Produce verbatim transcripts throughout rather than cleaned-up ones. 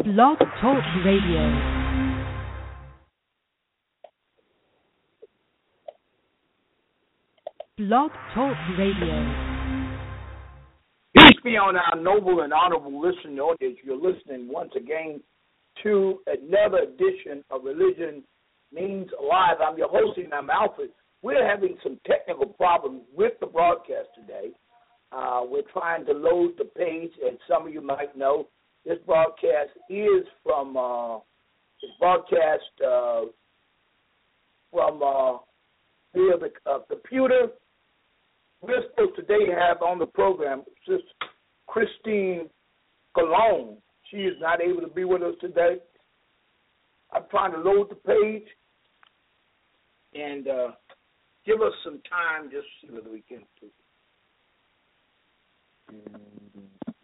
Blog Talk Radio. Blog Talk Radio. Peace be on our noble and honorable listening audience. You're listening once again to another edition of Religion Means Alive. I'm your host, and I'm Alfred. We're having some technical problems with the broadcast today. Uh, we're trying to load the page, and some of you might know this broadcast is from uh, it's broadcast uh, from uh, via the uh, computer. We're supposed today to have on the program Sister Christine Colon. She is not able to be with us today. I'm trying to load the page and uh, give us some time just to see whether we can do it.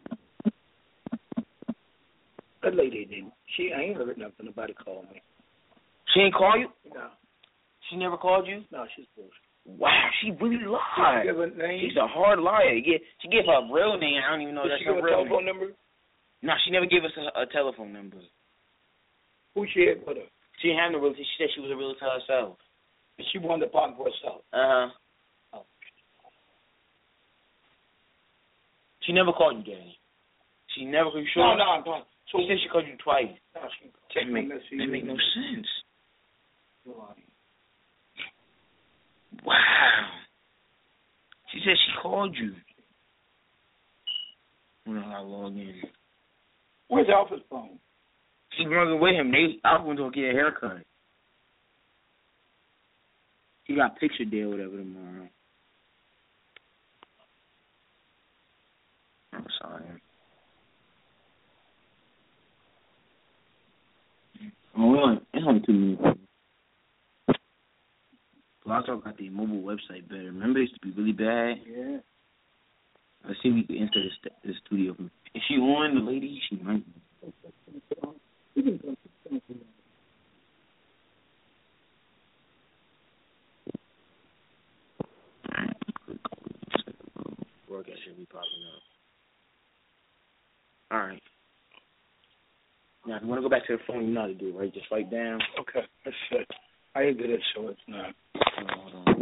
That lady didn't. She I ain't heard nothing. Nobody called me. She ain't call you? No. She never called you? No, she's bullshit. Wow, she really lied. She give her name? She's a hard liar. Yeah, she gave her real name. I don't even know Did that's she her give a real telephone name. number? No, she never gave us a, a telephone number. Who she had with her? She didn't have no realtor. She said she was a realtor herself. And she wanted the apartment for herself. Uh-huh. Oh. She never called you, Daddy. She never called you. Sure? No, no, I'm talking. So she said she called you twice. No, she That make, that make no sense. Wow. She said she called you. When I log in. Where's Alpha's phone? She's running with him. They Alpha went to go get a haircut. He got picture day or whatever tomorrow. I'm sorry. Oh, we only, it's only two minutes. Blog Talk got the mobile website better. Remember, it used to be really bad. Yeah. Let's see if we can enter the, st- the studio. Is she on, the lady? She might be. Broadcast should be popping up. All right. Now, if you want to go back to the phone, you know how to do it, right? Just write down. Okay, that's it. I ain't good at so it's not. Hold on.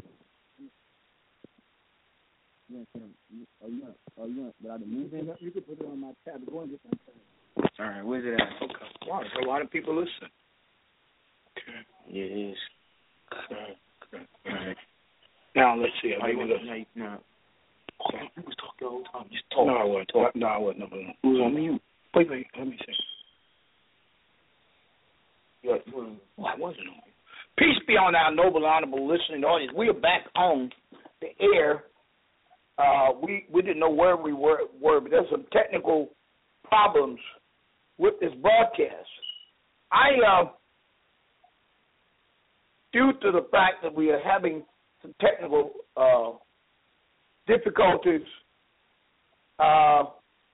Oh, you want, oh, you want, without the moving? You can put it on my tab. Go and get my tab. All right, where's it at? Okay. Wow, a lot of people listen. Okay. Yeah, it is. Okay. Okay. All right. Now, let's see. Now, I you mean, want, now, you, now, oh, you was talking the whole time. Just talk. no, I wasn't. Talk. No, I wasn't. No, no. Who's on mute? Wait, wait. Let me see. Yeah, you want Well, I wasn't on. Peace be on our noble, honorable listening audience. We are back on the air. Uh, we we didn't know where we were, were, but there's some technical problems with this broadcast. I, uh, due to the fact that we are having some technical uh, difficulties, uh,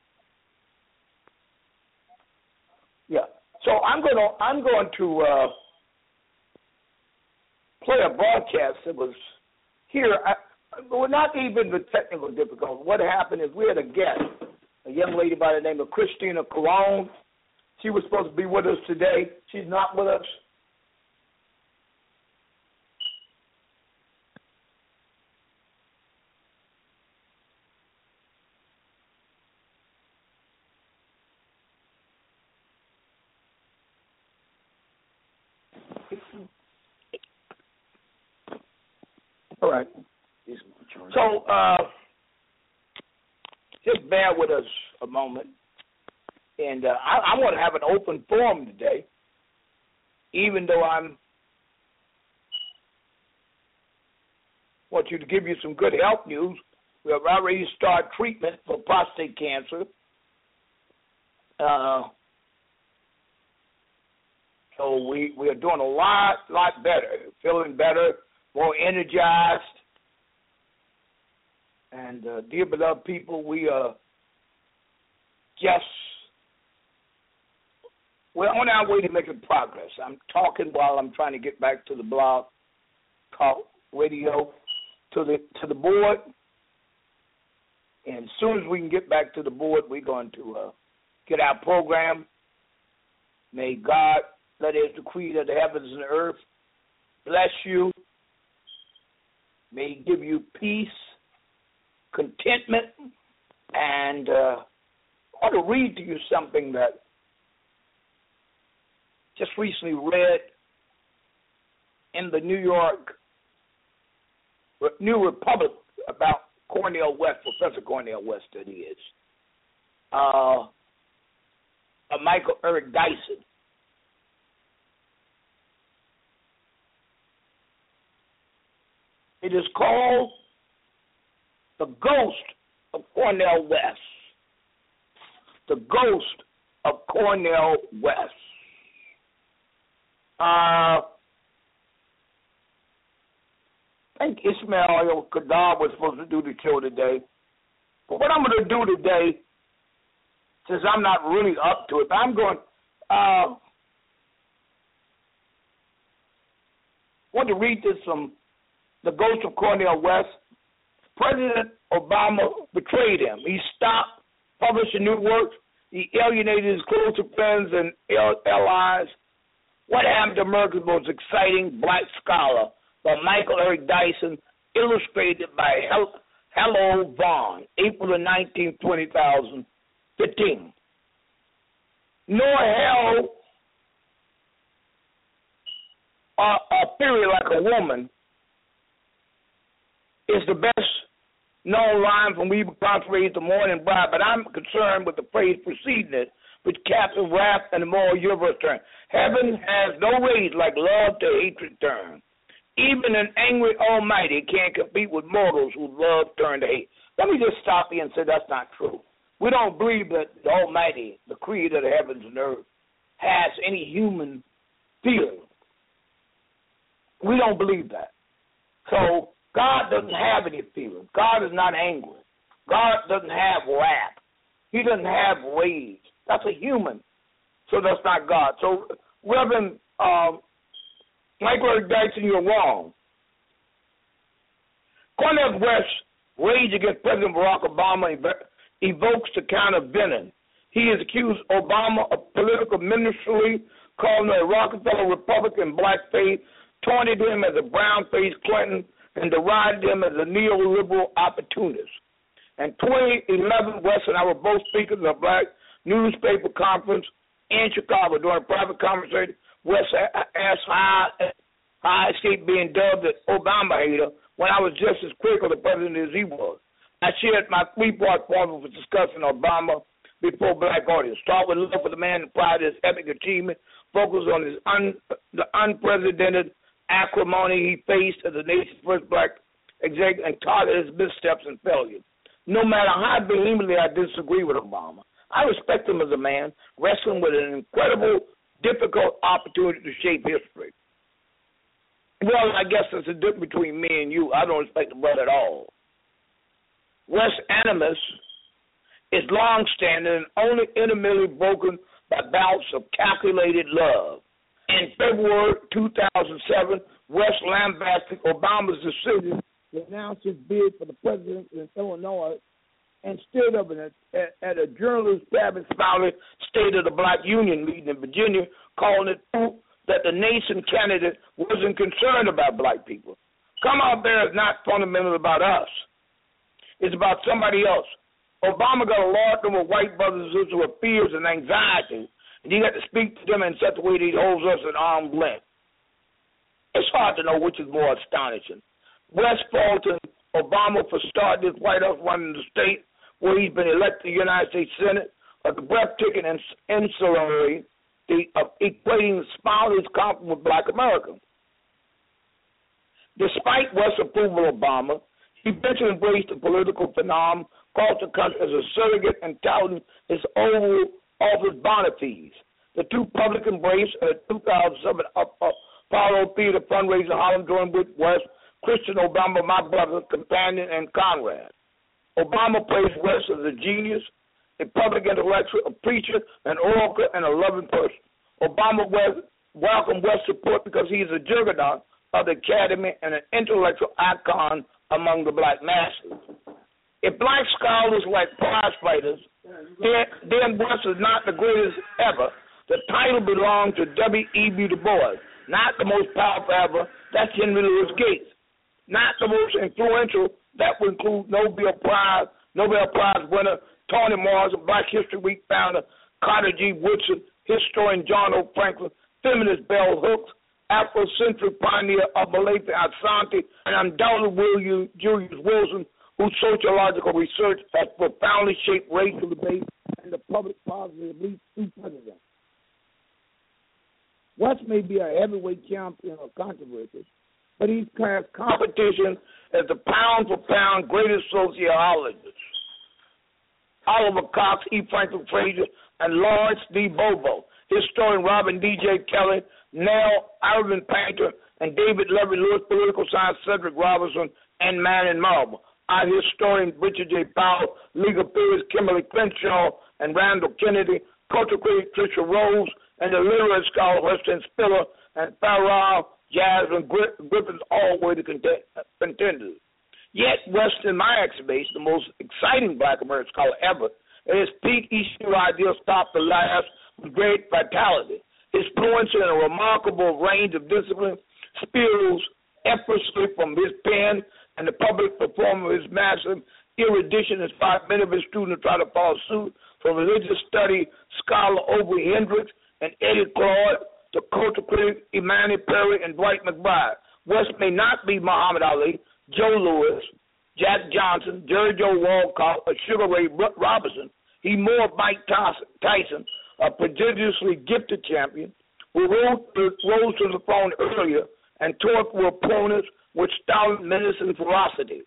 yeah. So I'm going to I'm going to uh, play a broadcast that was here. I, well, not even the technical difficulty. What happened is we had a guest, a young lady by the name of Christina Colon. She was supposed to be with us today. She's not with us. All right. So, uh, just bear with us a moment. And uh, I, I want to have an open forum today, even though I'm want you to give you some good health news. We have already started treatment for prostate cancer. Uh, so we, we are doing a lot, lot better, feeling better, more energized. And, uh, dear beloved people, we are just, we're on our way to making progress. I'm talking while I'm trying to get back to the blog talk radio to the to the board. And as soon as we can get back to the board, we're going to uh, get our program May God, that is the creator of the heavens and the earth, bless you. May he give you peace, contentment, and uh, I want to read to you something that just recently read in the New York New Republic about Cornel West, Professor Cornel West, that he is. Uh, uh, Michael Eric Dyson. It is called The Ghost of Cornel West. The Ghost of Cornel West. Uh, I think Ismail Kadar was supposed to do the show today. But what I'm going to do today, since I'm not really up to it, I'm going, uh, I want to read this from The Ghost of Cornel West. President Obama betrayed him. He stopped publishing new works. He alienated his closest friends and allies. What happened to America's most exciting black scholar by Michael Eric Dyson, illustrated by Hello Vaughn, April the nineteenth, twenty fifteen. Nor hell a, a theory like a woman is the best known line from We Concentrate the Morning Bride, but I'm concerned with the phrase preceding it, which captures wrath and the moral universe turn. Heaven has no ways like love to hatred turn. Even an angry almighty can't compete with mortals who love turn to hate. Let me just stop here and say that's not true. We don't believe that the Almighty, the creator of the heavens and earth, has any human feeling. We don't believe that. So God doesn't have any feelings. God is not angry. God doesn't have wrath. He doesn't have rage. That's a human. So that's not God. So Reverend um, Michael Eric Dyson, you're wrong. Cornel West rage against President Barack Obama evokes the kind of venom. He has accused Obama of political ministry, calling him a Rockefeller Republican blackface, taunted him as a brown-faced Clinton, and derided him as a neoliberal opportunist. In twenty eleven, West and I were both speakers of a black newspaper conference in Chicago. During a private conversation, West asked how, how I escaped being dubbed an Obama hater when I was just as critical of the president as he was. I shared my three-part formula for discussing Obama before black audience. Start with love for the man and pride of his epic achievement, focus on his un, the unprecedented acrimony he faced as the nation's first black executive, and target his missteps and failures. No matter how vehemently I disagree with Obama, I respect him as a man, wrestling with an incredible, difficult opportunity to shape history. Well, I guess there's a difference between me and you. I don't respect the brother at all. West animus is long-standing and only intimately broken by bouts of calculated love. In February two thousand seven, West lambasted Obama's decision to announce his bid for the presidency in Illinois and stood up at, at, at a journalist Travis Fowler State of the Black Union meeting in Virginia, calling it proof that the nation candidate wasn't concerned about black people. Come Out There is not fundamentally about us. It's about somebody else. Obama got a large number of white brothers and sisters with fears and anxiety, and he got to speak to them in such a way that he holds us at arm's length. It's hard to know which is more astonishing. West faulted Obama for starting this White House run in the state where he's been elected to the United States Senate, or the breathtaking and insularity of equating spotless confidence with black America. Despite West's approval of Obama, he eventually embraced the political phenomenon, called the country as a surrogate and touting his Oval Office bonafides. The two public embrace at the two thousand seven Apollo Theater fundraiser Harlem joined with West, Christian Obama, my brother, companion, and comrade. Obama praised West as a genius, a public intellectual, a preacher, an oracle, and a loving person. Obama West welcomed West's support because he is a juggernaut of the academy and an intellectual icon among the black masses. If black scholars like prize fighters, then, then West is not the greatest ever, The title belonged to W E B Du Bois, not the most powerful ever. That's Henry Louis Gates. Not the most influential. That would include Nobel Prize, Nobel Prize winner Toni Morrison, Black History Week founder Carter G. Woodson, historian John O. Franklin, feminist Bell Hooks, Afrocentric pioneer of Malafi Asante, and undoubtedly William Julius Wilson, whose sociological research has profoundly shaped racial debate and the public policy of least two presidents. West may be a heavyweight champion of controversy, but he's class competition as the pound-for-pound greatest sociologist. Oliver Cox, E. Franklin Frazier, and Lawrence D. Bobo, historian Robin D J. Kelly, Nell Irvin Painter, and David Levy Lewis, political science Cedric Robinson, and Marion Marble. Our historian Richard J. Powell, legal theorist Kimberly Crenshaw, and Randall Kennedy, cultural critic Tricia Rose, and the literary scholar Weston Spiller, and Farrell, Jasmine Griffiths all were the contenders. Yet, West, in my estimation, the most exciting Black American scholar ever, at his peak, each new idea stopped the last with great vitality. His fluency in a remarkable range of disciplines spills effortlessly from his pen, and the public performance of his massive erudition inspired many of his students to try to follow suit, from religious study scholar Aubrey Hendricks and Eddie Claude to cultural critic Imani Perry and Dwight McBride. West may not be Muhammad Ali, Joe Louis, Jack Johnson, Jerry Joe Walcott, or Sugar Ray Robinson. He more Mike Tyson, a prodigiously gifted champion who rose to, rose to the throne earlier and torqued with opponents with stalwart menace and ferocity.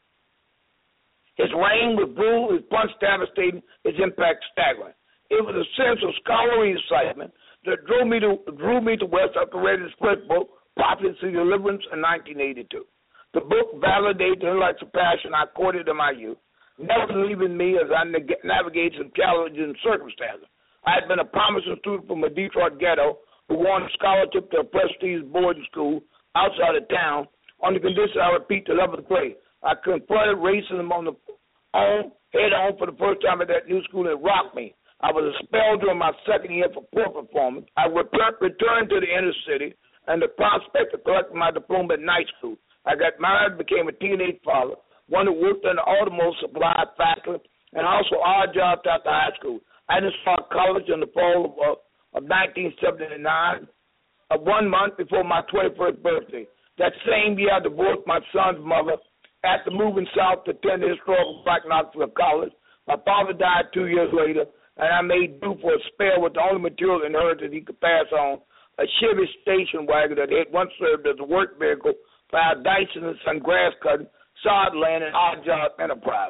His reign was brutal, his punch devastating, his impact staggering. It was a sense of scholarly excitement that drew me to drew me to West after reading his first book, Prophecy Deliverance, in nineteen eighty-two. The book validated the intellectual passion I courted in my youth, never leaving me as I navigated some challenging circumstances. I had been a promising student from a Detroit ghetto who won a scholarship to a prestige boarding school outside of town on the condition I repeat the eleventh grade. I confronted racism on the on, head on for the first time at that new school, and it rocked me. I was expelled during my second year for poor performance. I returned to the inner city and the prospect of collecting my diploma at night school. I got married, became a teenage father, one who worked in the automobile supply factory, and also odd jobs after high school. I didn't start college in the fall of, uh, of nineteen seventy-nine, uh, one month before my twenty-first birthday. That same year, I divorced my son's mother after moving south to attend the historical Black Knoxville College. My father died two years later, and I made do for a spare with the only material inherited he could pass on, a Chevy station wagon that had once served as a work vehicle for our Dyson and Son grass cutting, sod land, and odd job enterprise.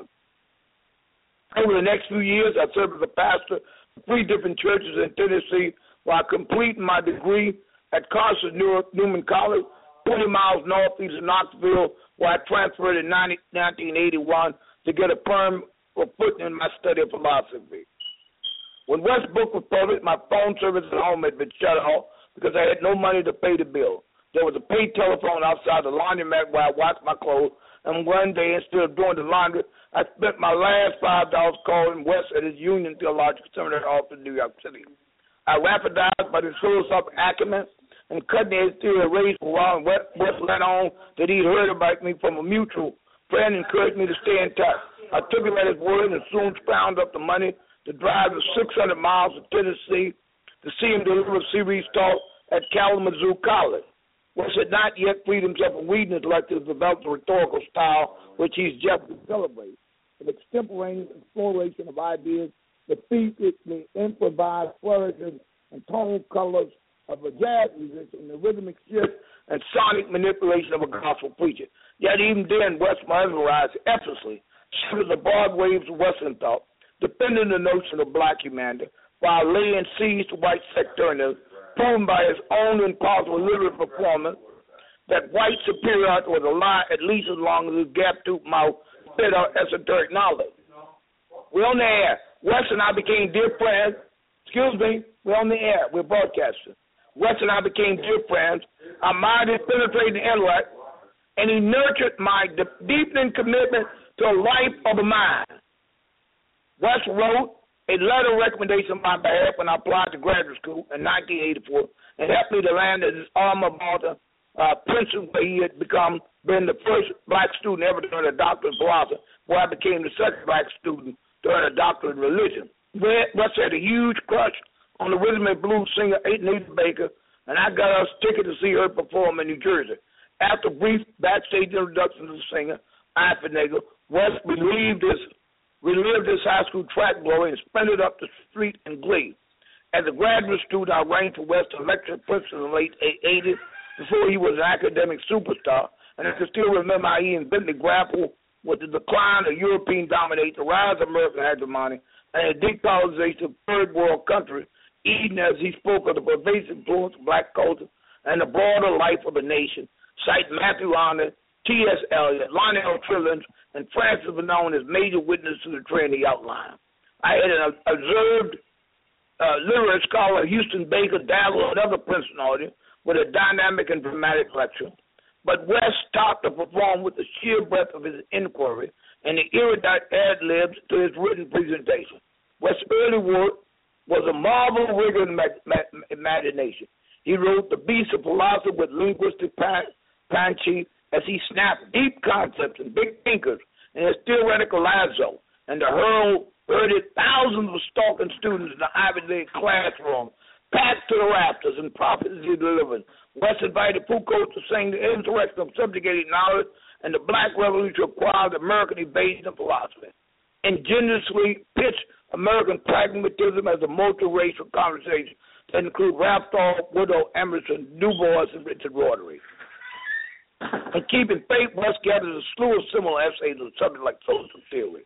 Over the next few years, I served as a pastor of three different churches in Tennessee while completing my degree at Carson Newman College, twenty miles northeast of Knoxville, where I transferred in nineteen eighty-one to get a firm footing in my study of philosophy. When West's book was published, my phone service at home had been shut off because I had no money to pay the bill. There was a paid telephone outside the laundromat where I washed my clothes, and one day, instead of doing the laundry, I spent my last five dollars calling West at his Union Theological Seminary office in New York City. I rapidized by his philosophical acumen and cutting-edge theory of race for a while, and West let on that he'd heard about me from a mutual friend and encouraged me to stay in touch. I took him at his word and soon found up the money to drive the six hundred miles to Tennessee to see him deliver a series talk at Kalamazoo College. West had not yet freed himself from reading his lectures, developed a rhetorical style which he's just celebrated, an extemporaneous exploration of ideas, the featedly improvised flourishes and tone colors of a jazz musician, the rhythmic shift and sonic manipulation of a gospel preacher. Yet even then, West mesmerized effortlessly, shifted the broad waves of Western thought, defending the notion of black humanity, while laying siege to white sectarianism, proven by his own impossible literary performance that white superiority was a lie at least as long as his gap-toothed mouth spit out esoteric knowledge. We're on the air. West and I became dear friends. Excuse me, we're on the air. We're broadcasting. West and I became dear friends. I admired his penetrating intellect, and he nurtured my deepening commitment to a life of the mind. West wrote a letter of recommendation on my behalf when I applied to graduate school in nineteen eighty-four and helped me to land at his alma mater, uh, Princeton, where he had become been the first black student ever to earn a doctorate in philosophy, where I became the second black student to earn a doctorate in religion. West had a huge crush on the rhythm and blues singer Anita Baker, and I got us ticket to see her perform in New Jersey. After a brief backstage introduction to the singer, Eifenegger, West relieved his relived his high school track glory and sprinted up the street in glee. As a graduate student, I arranged for West to lecture at Princeton in the late eighties before he was an academic superstar, and I can still remember how he and Bentley grappled with the decline of European domination, the rise of American hegemony, and the decolonization of third world countries, even as he spoke of the pervasive influence of black culture and the broader life of the nation, citing Matthew Arnold, T S. Eliot, Lionel Trillians, and Francis Fanon as major witnesses to the trend he outlined. I had an observed uh, literary scholar, Houston Baker, dabble another Princeton audience with a dynamic and dramatic lecture. But West stopped to perform with the sheer breadth of his inquiry and the erudite ad-libs to his written presentation. West's early work was a marvel of rigor and ma- ma- imagination. He wrote The Beast of Philosophy with linguistic panacea as he snapped deep concepts and big thinkers in his theoretical lasso, and the hurl herded thousands of stalking students in the Ivy League classroom, packed to the rafters and prophecy delivered. West invited Foucault to sing the insurrection of subjugated knowledge and the Black Revolution acquired American invasion of philosophy. Ingeniously pitched American pragmatism as a multiracial conversation that include Ralph Waldo Woodrow Emerson, Du Bois, and Richard Rorty. And keeping faith, West gathered a slew of similar essays on subjects like social theory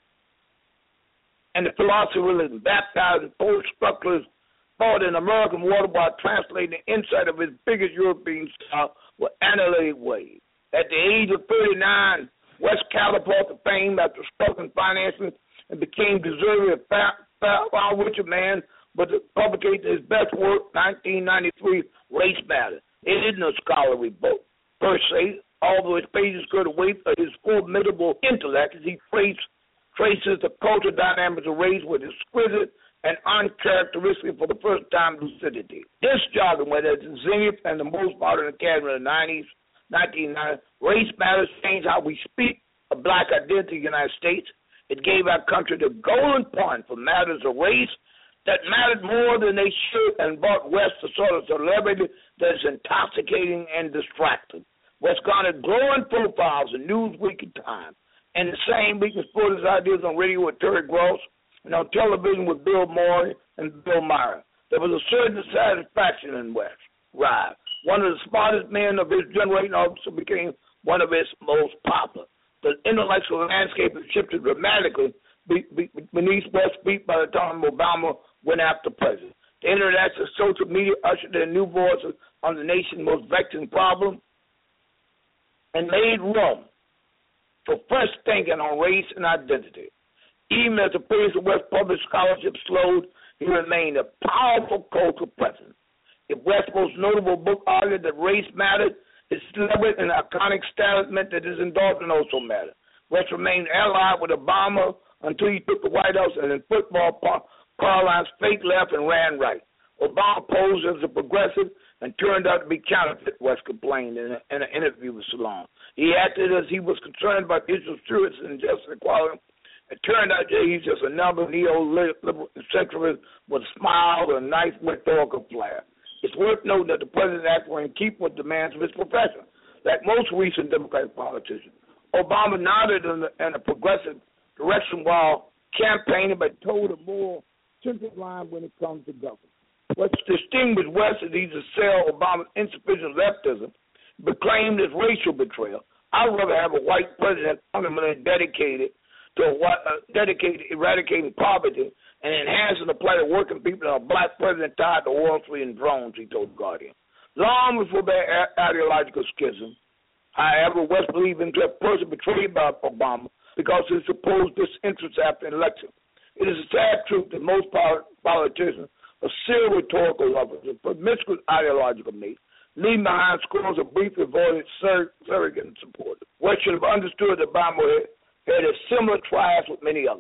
and the philosophy of religion, baptizing post-structuralist thought in American water by translating the insight of his biggest European style with analytic ways. At the age of thirty-nine, West catapulted fame after struggling financially and became deserving of far richer man, but published his best work, nineteen ninety-three, Race Matters. It isn't a scholarly book per se, although his pages go to weight of his formidable intellect as he trace, traces the cultural dynamics of race with exquisite and uncharacteristic for the first time lucidity. This jargon, whether it's Zenith and the most modern academy of the nineties, nineteen ninety, Race Matters changed how we speak of black identity in the United States. It gave our country the golden point for matters of race that mattered more than they should and brought West the sort of celebrity that is intoxicating and distracting. West garnered glowing profiles in Newsweek and Time, and the same week he put his ideas on radio with Terry Gross and on television with Bill Murray and Bill Meyer. There was a certain satisfaction in West. Right. One of the smartest men of his generation also became one of his most popular. The intellectual landscape has shifted dramatically beneath West's feet by the time Obama went after president. The internet and social media ushered in new voices on the nation's most vexing problem and made room for fresh thinking on race and identity. Even as the pace of West public scholarship slowed, he remained a powerful cultural presence. If West's most notable book argued that race mattered, its celebrity and iconic status meant that his endorsement also mattered. West remained allied with Obama until he took the White House, and in football, Caroline's fake left and ran right. Obama posed as a progressive and turned out to be counterfeit, West complained in, a, in an interview with Salon. He acted as he was concerned about issues of truth and justice and equality. It turned out that he's just another neoliberal centralist with a smile and a nice rhetorical flair. It's worth noting that the president acted in keeping with demands of his profession. Like most recent Democratic politicians, Obama nodded in, the, in a progressive direction while campaigning, but told a more central line when it comes to government. What's distinguished West is he's assailed Obama's insufficient leftism, but claimed as racial betrayal. I'd rather have a white president fundamentally dedicated to what, uh, dedicated eradicating poverty and enhancing the plight of working people than a black president tied to oil free and drones, he told the Guardian. Long before their ideological schism, however, West believed himself personally betrayed by Obama because of his supposed disinterest after the election. It is a sad truth that most politicians are serial rhetorical lovers of promiscuous ideological mates, leaving behind scores of briefly avoided surrogate supporters. West should have understood that Obama had, had a similar trials with many others.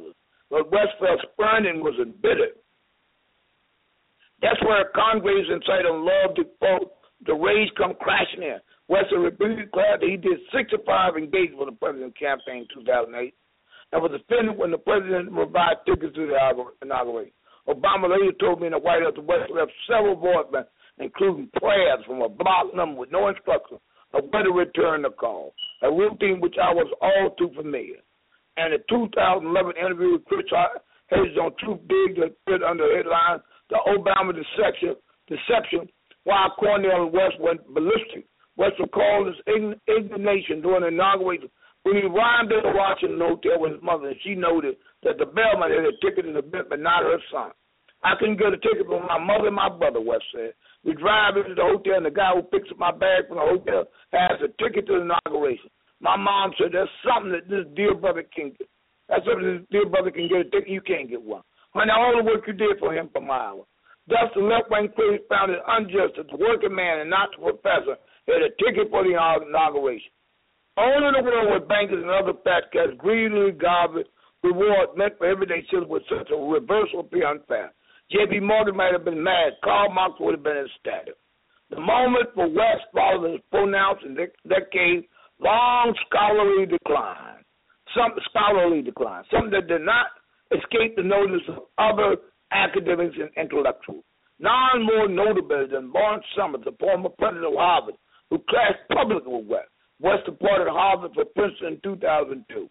but West felt spurning was embittered. That's where Congress and Salem loved to quote, the rage come crashing in. West repeatedly declared that he did sixty-five engagements for the president's campaign in two thousand eight and was offended when the president provided tickets to the inauguration. Obama later told me in the White House that West left several voicemails, including prayers from a block number with no instruction of where to return the call, a routine which I was all too familiar. And the two thousand eleven interview with Chris Hayes on Truth Big that put under the headline, The Obama Deception, Deception while Cornell and West went ballistic. West recalled his indignation during the inauguration when he arrived at the Washington Hotel with his mother, and she noted that the bellman had a ticket in the event, but not her son. I couldn't get a ticket for my mother and my brother, West said. We drive into the hotel, and the guy who picks up my bag from the hotel has a ticket to the inauguration. My mom said, there's something that this dear brother can get. That's something this dear brother can get a ticket. You can't get one. Honey, all the work you did for him for my hour. Thus, the left-wing critics found it unjust that the working man and not the professor had a ticket for the inauguration. Only in the world where bankers and other fat cats greedily gobbled reward meant for everyday citizens with such a reversal would be unfair. J P. Morgan might have been mad. Karl Marx would have been ecstatic. The moment for West followed his pronounced and decade long scholarly decline. Some scholarly decline. Something that did not escape the notice of other academics and intellectuals. None more notable than Lawrence Summers, the former president of Harvard, who clashed publicly with West. West departed Harvard for Princeton in two thousand two.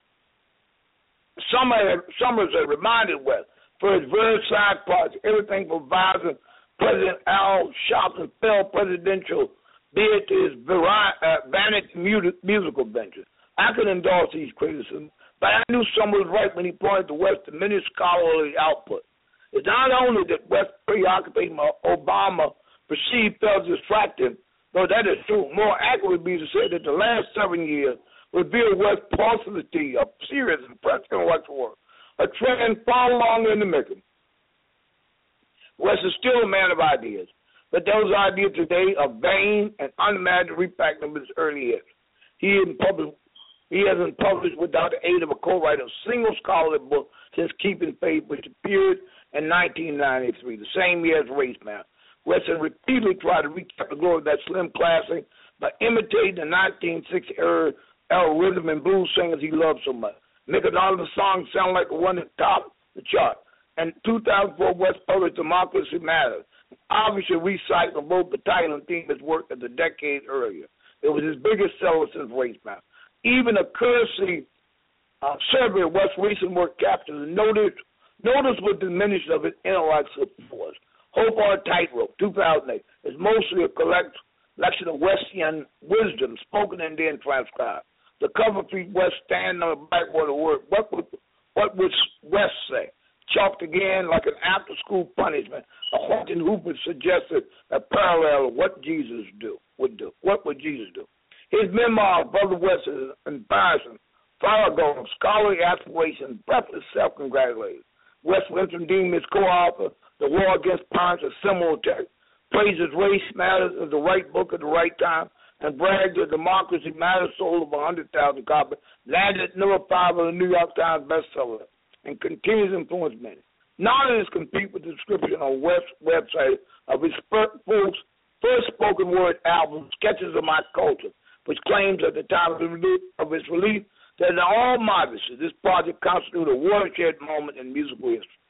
Summers had reminded West for his various side projects, everything from advising President Al Sharpton's failed presidential bid to his uh, vanity musical ventures. I could endorse these criticisms, but I knew Summers was right when he pointed to West's diminished scholarly output. It's not only that West's preoccupation with Obama perceived felt distracting, though that is true. More accurate would be to say that the last seven years revealed West's paucity of serious and practical intellectual work, a trend far longer in the making. West is still a man of ideas, but those ideas today are vain and unimagined repackaging of his early years. He hasn't published, he hasn't published without the aid of a co-writer a single scholarly book since Keeping Faith, which appeared in nineteen ninety-three, the same year as Race Map. West has repeatedly tried to recap the glory of that slim classic by imitating the nineteen sixty era, era rhythm and blues singers he loved so much. Making all the songs sound like the one that topped the chart. And two thousand four, West published Democracy Matters, obviously recycling both the title and theme of his work as a decade earlier. It was his biggest seller since Race Map. Even a courtesy uh, survey of West's recent work captures the notice, notice was diminished of his intellectual force. Hope on a Tightrope, two thousand eight, is mostly a collection of Westian wisdom spoken and then transcribed. The cover features West standing on the blackboard of word. What would, what would West say? Chalked again like an after-school punishment. A haunting Hooper suggested a parallel of what Jesus do would do. What would Jesus do? His memoir, Brother West, is embarrassing, farrago of scholarly aspirations, breathless self-congratulations. West Winston deemed his co-author, The War Against Parents, a similar text, praises Race Matters as the right book at the right time, and bragged that Democracy Matters sold over one hundred thousand copies, landed at number five on the New York Times bestseller, and continues to influence many. None of this compete with the description on West's website of his first spoken word album, Sketches of My Culture, which claims at the time of its release that in all modesty, this project constituted a watershed moment in musical history.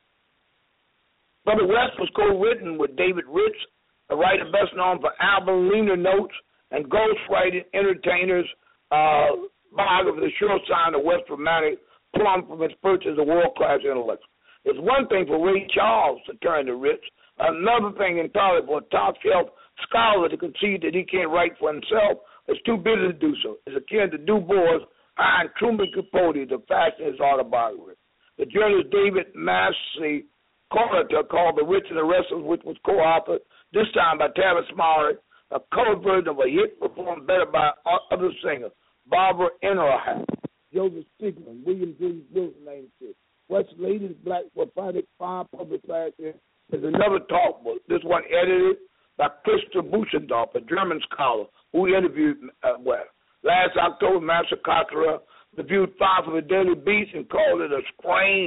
Brother West was co-written with David Rich, a writer best known for album liner notes and ghostwriting entertainers, uh, biography, the sure sign of West dramatic plumb from his purchase of world-class intellect. It's one thing for Ray Charles to turn to Rich, another thing entirely for a top-shelf scholar to concede that he can't write for himself. It's too busy to do so. It's akin to Du Bois hiring Truman Capote to fashion his autobiography. The journalist David Massey Carter called The Rich and the Restless, which was co-authored, this time by Tavis Mowry, a cover version of a hit performed better by other singers, Barbara Ennerham, Joseph Stigman, William J. Wilson, named six. West's latest black prophetic fine public last year is another talk book, this one edited by Christa Buschendorf, a German scholar who interviewed uh, West. Last October, Master Cotterer reviewed five of the Daily Beast and called it a strange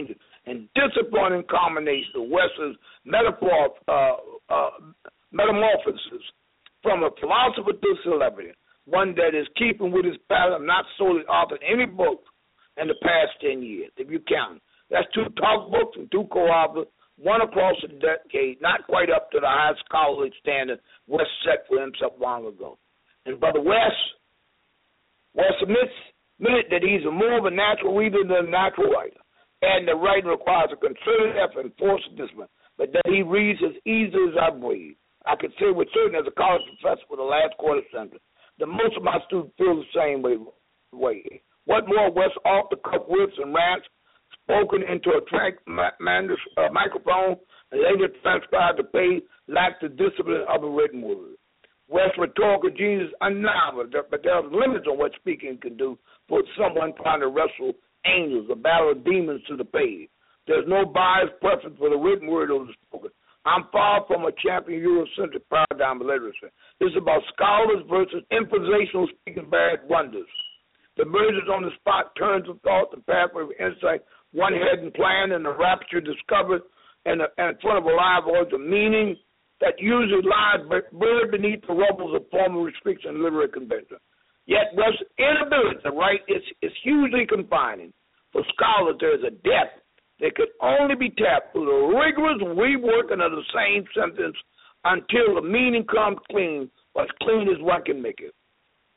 and disappointing combination of West's metaphor, uh, uh, metamorphosis from a philosopher to celebrity, one that is keeping with his pattern, not solely authored any book in the past ten years, if you count. That's two talk books and two co-authors, one across the decade, not quite up to the high scholarly standard West set for himself long ago. And Brother West, West admits, admitted that he's more of a natural reader than a natural writer, and that writing requires a concerted effort and forced discipline, but that he reads as easily as I breathe. I can say with certainty as a college professor for the last quarter century that most of my students feel the same way. way. What more West off-the-cuff whips and rants spoken into a track uh, microphone and later transcribed to page lack the discipline of a written word. West's rhetorical genius is undeniable, but there are limits on what speaking can do for someone trying to wrestle angels or battle demons to the page. There's no biased preference for the written word over the spoken. I'm far from a champion Eurocentric paradigm of literature. This is about scholars versus improvisational speaking bad wonders. The mergers on the spot, turns of thought, the pathway of insight, one hidden plan, and the rapture discovered in, the, in front of a live voice of meaning that usually lies buried beneath the rubbles of formal restriction and literary convention. Yet West's inability to write is, is hugely confining. For scholars, there is a depth that could only be tapped through the rigorous reworking of the same sentence until the meaning comes clean, or as clean as one can make it.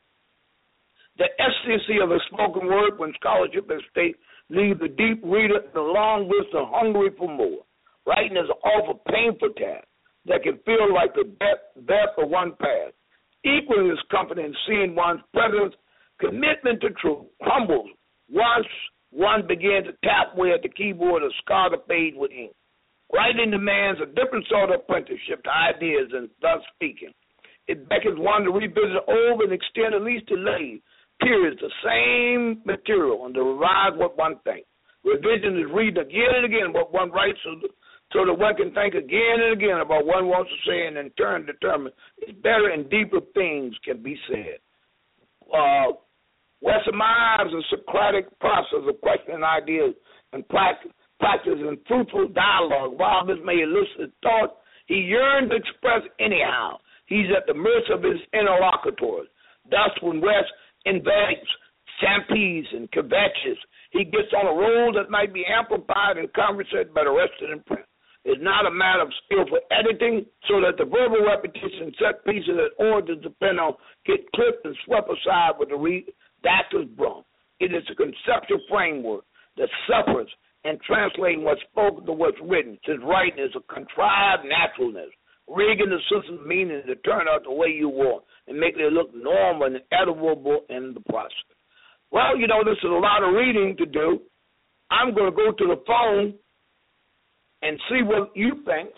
The ecstasy of the spoken word when scholarship and state leave the deep reader in a long list of hungry for more. Writing is an awful painful task that can feel like the death, death of one past. Equally as comforting seeing one's presence, commitment to truth humbles once one begins to tap away at the keyboard or scar the page with ink. Writing demands a different sort of apprenticeship to ideas and thus speaking. It beckons one to revisit over and extend at least delayed periods the same material and to revise what one thinks. Revision is reading again and again what one writes so, so that one can think again and again about what one wants to say and in turn determine if better and deeper things can be said. Uh, West admires a Socratic process of questioning ideas and practice, practice and fruitful dialogue. While this may elicit thought, he yearns to express anyhow. He's at the mercy of his interlocutors. Thus, when West invades, stampedes, and kvetches, he gets on a roll that might be amplified and conversated but arrested in print. It's not a matter of skillful editing so that the verbal repetition set pieces that origins depend on get clipped and swept aside with the redactor's broom. It is a conceptual framework that suffers in translating what's spoken to what's written. Since writing is a contrived naturalness, rigging the system's meaning to turn out the way you want and making it look normal and edible in the process. Well, you know, this is a lot of reading to do. I'm going to go to the phone and see what you think.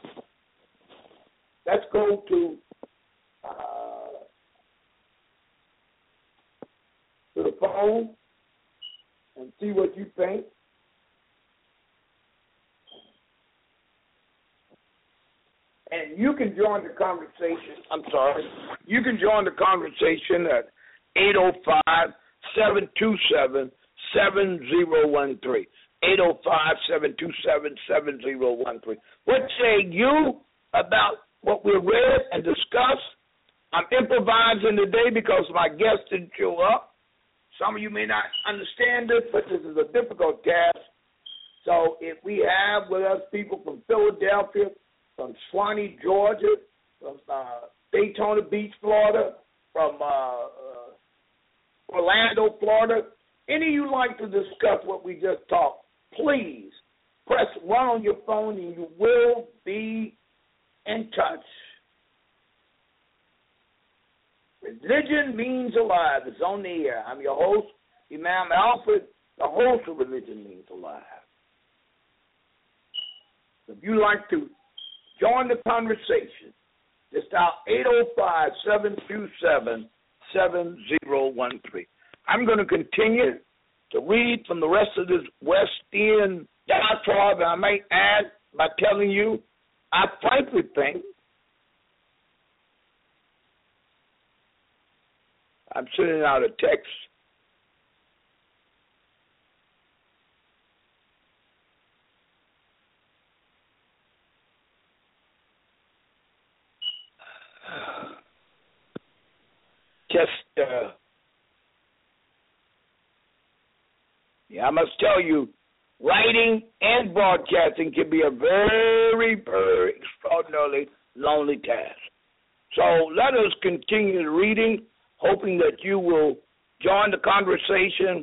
Let's go to uh, to the phone and see what you think. And you can join the conversation. I'm sorry. You can join the conversation at eight oh five, seven two seven, seven oh one three. eight oh five, seven two seven, seven oh one three. What say you about what we read and discussed? I'm improvising today because my guest didn't show up. Some of you may not understand this, but this is a difficult task. So if we have with us people from Philadelphia, from Swanee, Georgia, from uh, Daytona Beach, Florida, from uh, uh, Orlando, Florida, any of you like to discuss what we just talked, please press one on your phone and you will be in touch. Religion Means Alive. It's on the air. I'm your host, Imam Alfred, the host of Religion Means Alive. If you like to join the conversation, just dial eight oh five, seven two seven, seven oh one three. I'm going to continue to read from the rest of this Westian diatribe, and I might add by telling you, I frankly think I'm sending out a text uh, yeah, I must tell you, writing and broadcasting can be a very, very extraordinarily lonely task. So let us continue reading, hoping that you will join the conversation.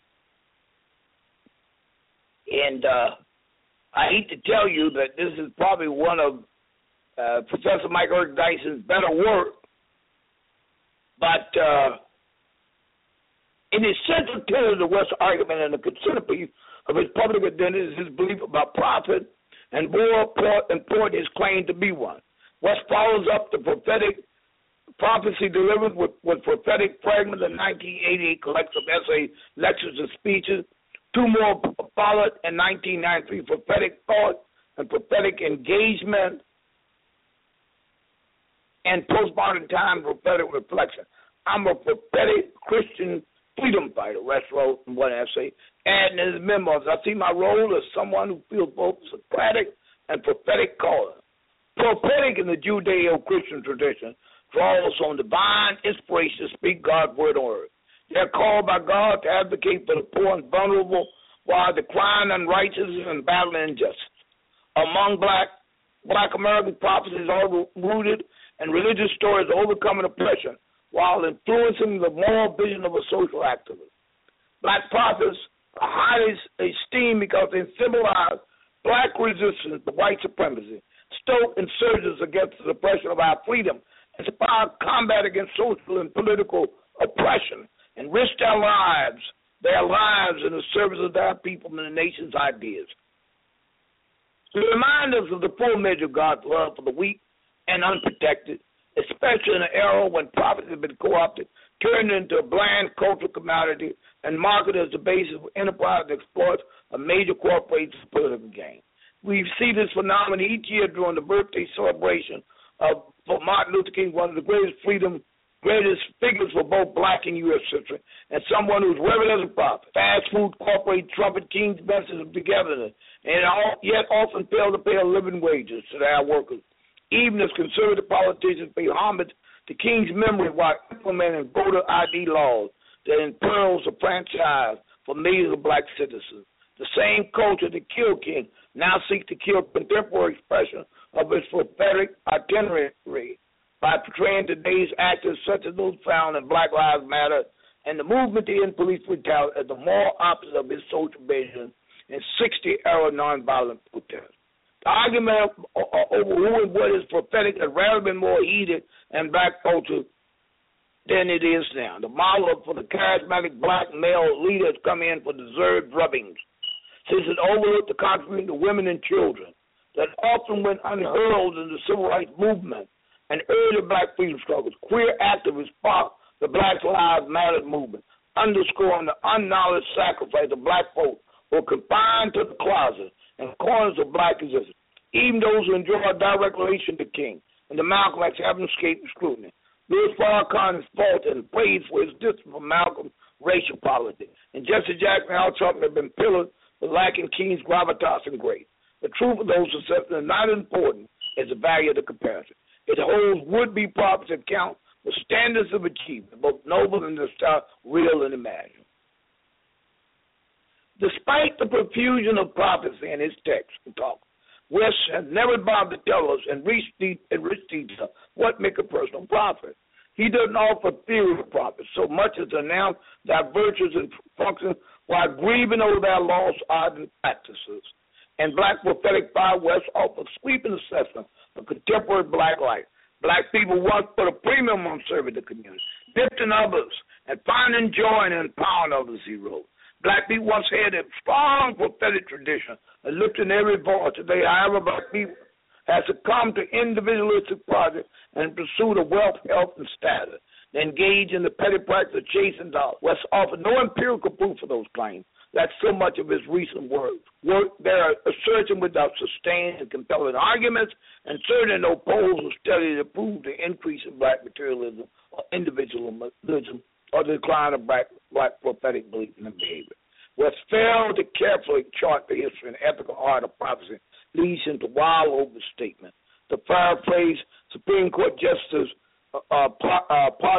And uh, I hate to tell you that this is probably one of uh, Professor Mike Eric Dyson's better work, but uh, in his central tenet of the West argument and the centerpiece of his public identity is his belief about prophet, and more important, his claim to be one. West follows up the prophetic prophecy delivered with, with prophetic fragments of nineteen eighty-eight collective essay, lectures, and speeches. Two more followed in nineteen ninety-three, prophetic thought and prophetic engagement, and postmodern time prophetic reflection. I'm a prophetic Christian freedom fighter, West wrote in one essay, and in his memoirs, I see my role as someone who feels both Socratic and prophetic calling. Prophetic in the Judeo-Christian tradition draws on divine inspiration to speak God's word on earth. They are called by God to advocate for the poor and vulnerable while decrying unrighteousness and battling injustice. Among black black American prophecies are rooted in religious stories of overcoming oppression while influencing the moral vision of a social activist. Black prophets are highly esteemed because they symbolize black resistance to white supremacy, stoke insurgents against the suppression of our freedom, inspire combat against social and political oppression, and risk their lives, their lives in the service of their people and the nation's ideas. To remind us of the full measure of God's love for the weak and unprotected, especially in an era when prophets have been co-opted, turned into a bland cultural commodity, and marketed as the basis of enterprise that exploits a major corporation's political gain. We see this phenomenon each year during the birthday celebration of for Martin Luther King, one of the greatest freedom, greatest figures for both black and U S history, and someone who's revered as a prophet. Fast food corporate trumpet King's message of togetherness, and all, yet often fail to pay a living wages to their workers. Even as conservative politicians pay homage to King's memory while implementing voter I D laws that imperils the franchise for millions of black citizens. The same culture that killed King now seeks to kill contemporary expression of its prophetic itinerary by portraying today's actors such as those found in Black Lives Matter and the movement to end police brutality as the moral opposite of its social vision in sixty-era nonviolent protests. The argument over who and what is prophetic has rarely been more heated in black culture than it is now. The model for the charismatic black male leaders come in for deserved drubbings, since it overlooked the contribution of women and children that often went unheralded in the civil rights movement and early black freedom struggles. Queer activists sparked the Black Lives Matter movement, underscoring the unknowledge sacrifice of black folk who are confined to the closet and corners of black existence. Even those who enjoy a direct relation to King and the Malcolm X haven't escaped scrutiny. Louis Farrakhan is faulted and praised for his distance from Malcolm's racial politics, and Jesse Jackson and Al Sharpton have been pillars for lacking King's gravitas and grace. The truth of those assessments is not important as the value of the comparison. It holds would-be prophets that count for standards of achievement, both noble and real and imagined. Despite the profusion of prophecy in his text and talk, West has never bothered to tell us in rich detail what makes a personal prophet. He doesn't offer theory of prophets so much as announce their virtues and functions while grieving over their lost art and practices. And Black Prophetic Fire West offers sweeping assessment of contemporary black life. Black people once put a premium on serving the community, lifting others, and finding joy and empowering others, he wrote. Black people once had a strong prophetic tradition and looked in every voice. Today, however, black people have succumbed to individualistic projects and pursuit of wealth, health, and status. They engage in the petty practice of chasing dollars. West offered no empirical proof for those claims. That's so much of his recent work. Work there are assertion without sustained and compelling arguments, and certainly no polls or studies that prove the increase in black materialism or individualism or the decline of black, black prophetic belief and behavior. West failed to carefully chart the history and ethical art of prophecy leads into wild overstatement. To paraphrase Supreme Court Justice uh, uh, Potter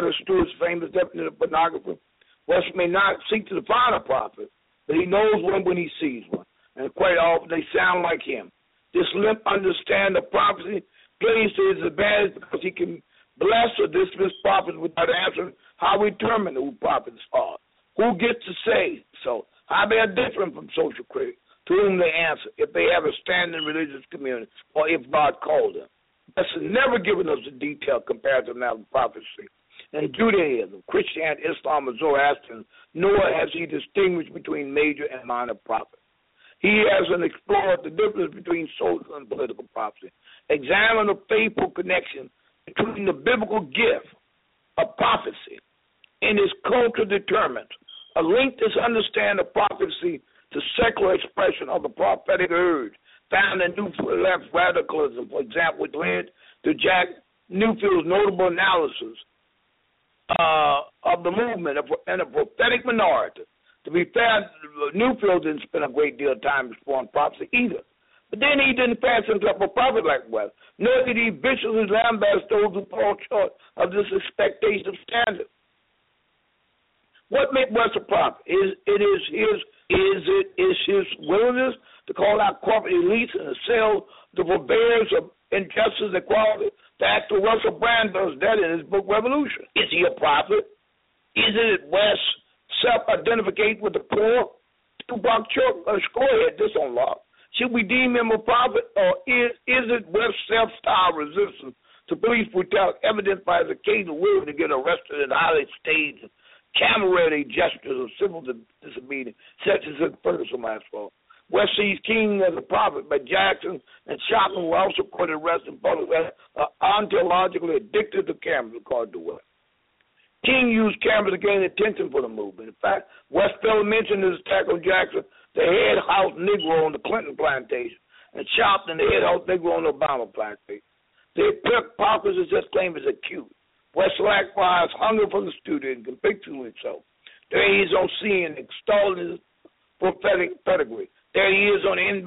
Margaret Stewart's famous definition of pornography, West may not seek to define a prophet, but he knows one when he sees one. And quite often they sound like him. This limp understand of prophecy plays to his advantage because he can bless or dismiss prophets without answering how we determine who prophets are. Who gets to say so? How they are different from social critics, to whom they answer, if they have a standing religious community, or if God called them. That's never given us a detailed comparative now of prophecy. In Judaism, Christianity, Islam, and Zoroastrianism, nor has he distinguished between major and minor prophets. He hasn't explored the difference between social and political prophecy. Examine the faithful connection between the biblical gift of prophecy and its cultural determinants. A link this understand of prophecy to secular expression of the prophetic urge found in New Left radicalism, for example, which led to Jack Newfield's notable analysis uh, of the movement and a prophetic minority. To be fair, Newfield didn't spend a great deal of time exploring prophecy either. But then he didn't pass himself a prophet like West, nor did he viciously lambast those who fall short of this expectation of standard. What made West a prophet? Is it is his is it is his willingness to call out corporate elites and assail the forbearance of injustice and equality? The actor Russell Brand does that in his book Revolution. Is he a prophet? Is it West self-identificate with the poor? Tupac Shakur had this on lock. Should we deem him a prophet, or is is it West's self-styled resistance to police brutality evidenced by his occasional will to get arrested and highly staged camera-ready gestures of civil disobedience, such as his personal asphalt? West sees King as a prophet, but Jackson and Shotland were also put in arrest in public as uh, ontologically addicted to cameras, according to West. King used cameras to gain attention for the movement. In fact, West failed to mention his attack on Jackson, the head house Negro on the Clinton plantation, and Shotland, the head house Negro on the Obama plantation. The hypocrisy just claimed as acute. West likewise hunger for the student, convictingly so. There he is on scene, extolling his prophetic pedigree. There he is on M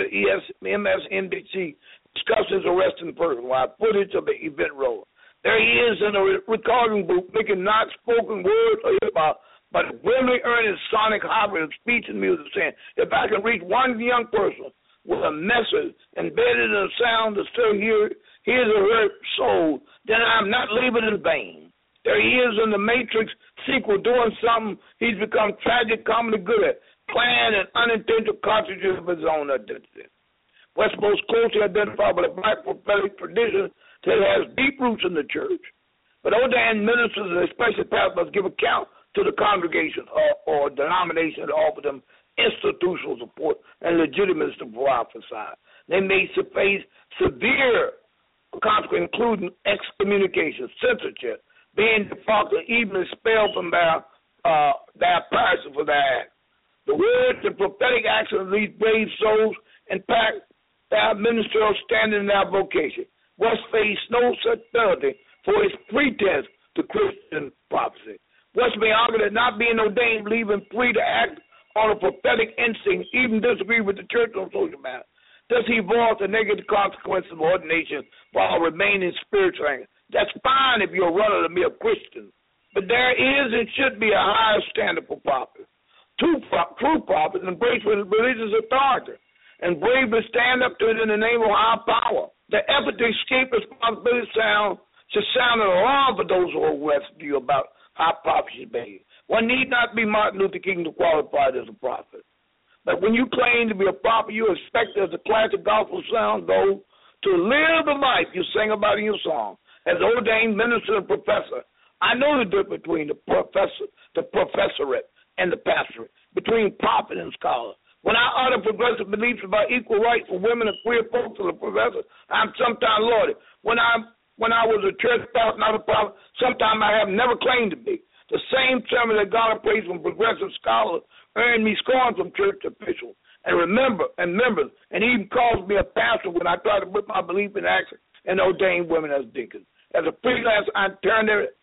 S N B C discussing his arrest in person while footage of the event rolls. There he is in a recording booth making not spoken words or hip-hop, but a grimly earnest sonic hybrid of speech and music saying, if I can reach one young person with a message embedded in a sound to still hear his or her soul, then I'm not leaving in vain. There he is in the Matrix sequel doing something he's become tragic comedy good at, planned and unintentional cartridges of his own identity. West most closely identified with a black prophetic tradition that has deep roots in the church. But ordained ministers and especially pastors must give account to the congregation or, or denomination that offer them institutional support and legitimacy to prophesy. They may face severe consequences, including excommunication, censorship, being defaulted, even expelled from their uh, their parish for their act. The words and prophetic actions of these brave souls impact their ministerial standing in their vocation. West faced no such penalty for his pretense to Christian prophecy. West may argue that not being ordained leave him free to act on a prophetic instinct, even disagree with the church on social matters. Does he avoid the negative consequences of ordination while remaining spiritual? That's fine if you're a run-of-the-mill Christian. But there is and should be a higher standard for prophets. True, true prophets embrace religious authority and bravely stand up to it in the name of our power. The effort to escape responsibility sound should sound an alarm for those who are west of you about how prophecy is made. One need not be Martin Luther King to qualify as a prophet. But when you claim to be a prophet, you expect, as the classic gospel sound goes, to live the life you sing about in your song. As ordained minister and professor, I know the difference between the professor, the professorate, and the pastorate, between prophet and scholar. When I utter progressive beliefs about equal rights for women and queer folks as a professor, I'm sometimes lauded. When I when I was a church pastor, not a prophet, sometimes I have never claimed to be. The same sermon that God praised from progressive scholars earned me scorn from church officials. And remember, and members, and he even calls me a pastor when I try to put my belief in action and ordain women as deacons. As a freelance itinerant,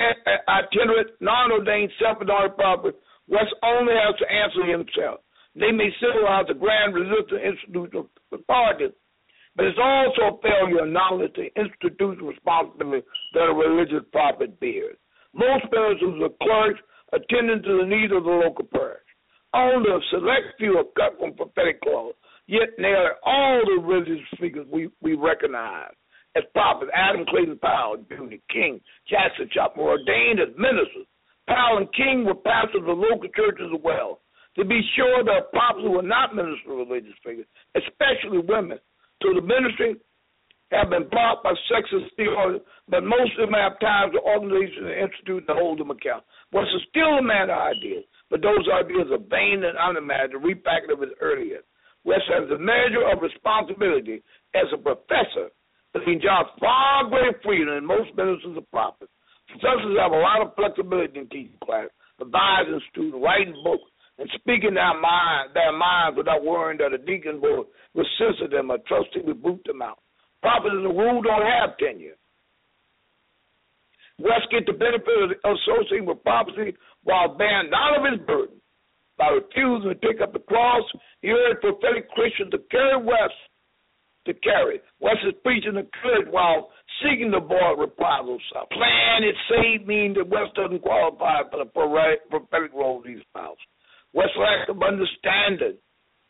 itinerant non-ordained, self-anointed prophet, West only has to answer himself. They may civilize the grand resistant institutional authority, but it's also a failure of knowledge to institutional responsibility that a religious prophet bears. Most ministers are clerks attending to the needs of the local parish. Only a select few are cut from prophetic cloth, yet nearly all the religious figures we, we recognize as prophets. Adam Clayton Powell, Junior King, Jackson Chapman were ordained as ministers. Powell and King were pastors of local churches as well. To be sure, there are prophets who were not ministers of religious figures, especially women. So the ministry have been blocked by sexist theology, but most of them have ties to organizations and institutes that hold them accountable. Well, it's still a matter of ideas, but those ideas are vain and unimagined, repackaged as earlier. West has a measure of responsibility as a professor, but he enjoys far greater freedom than most ministers or prophets. Professors have a lot of flexibility in teaching class, advising students, writing books, and speaking their mind, their minds without worrying that a deacon will, will censor them or trustee will boot them out. Prophets, as a rule, don't have tenure. West get the benefit of associating with prophecy while bearing none of his burden. By refusing to take up the cross, he urged prophetic Christians to carry West to carry. West is preaching the courage while seeking to avoid reprisals. Plan it saved means that West doesn't qualify for the prophetic role of these spouses. West lack of understanding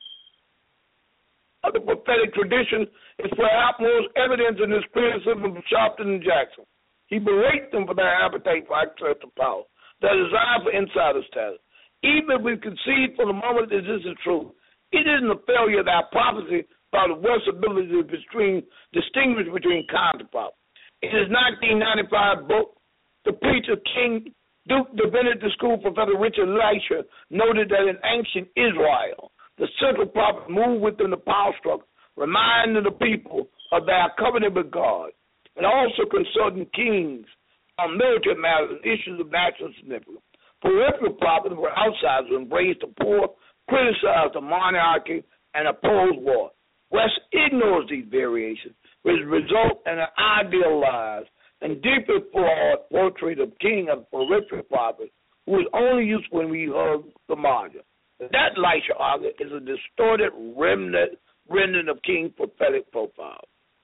of the prophetic tradition is perhaps most evident in his criticism of Sharpton and Jackson. He berates them for their appetite for access to power, their desire for insider status. Even if we concede for the moment that this is true, it isn't a failure of our prophecy about the West's ability to between, distinguish between kinds of prophecy. In his nineteen ninety-five book, The Preacher King, Duke Divinity School Professor Richard Leisher noted that in ancient Israel, the central prophet moved within the power struggle, reminding the people of their covenant with God, and also consulting kings on military matters and issues of national significance. Peripheral prophets were outsiders who embraced the poor, criticized the monarchy, and opposed war. West ignores these variations, which result in an idealized and deeply flawed portrait of king of peripheral prophet who is only used when we hug the margin. That, Leisher argued, is a distorted remnant, rendering of king's prophetic profile.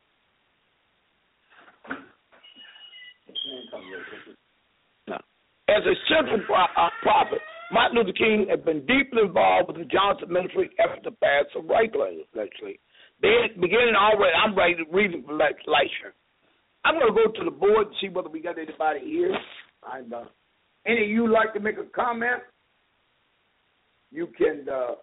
Now, as a central prophet, Martin Luther King had been deeply involved with the Johnson ministry effort to pass some right legislation. Beginning already, I'm ready to read from Leisher. I'm going to go to the board and see whether we got anybody here. And, uh, any of you like to make a comment? You can uh,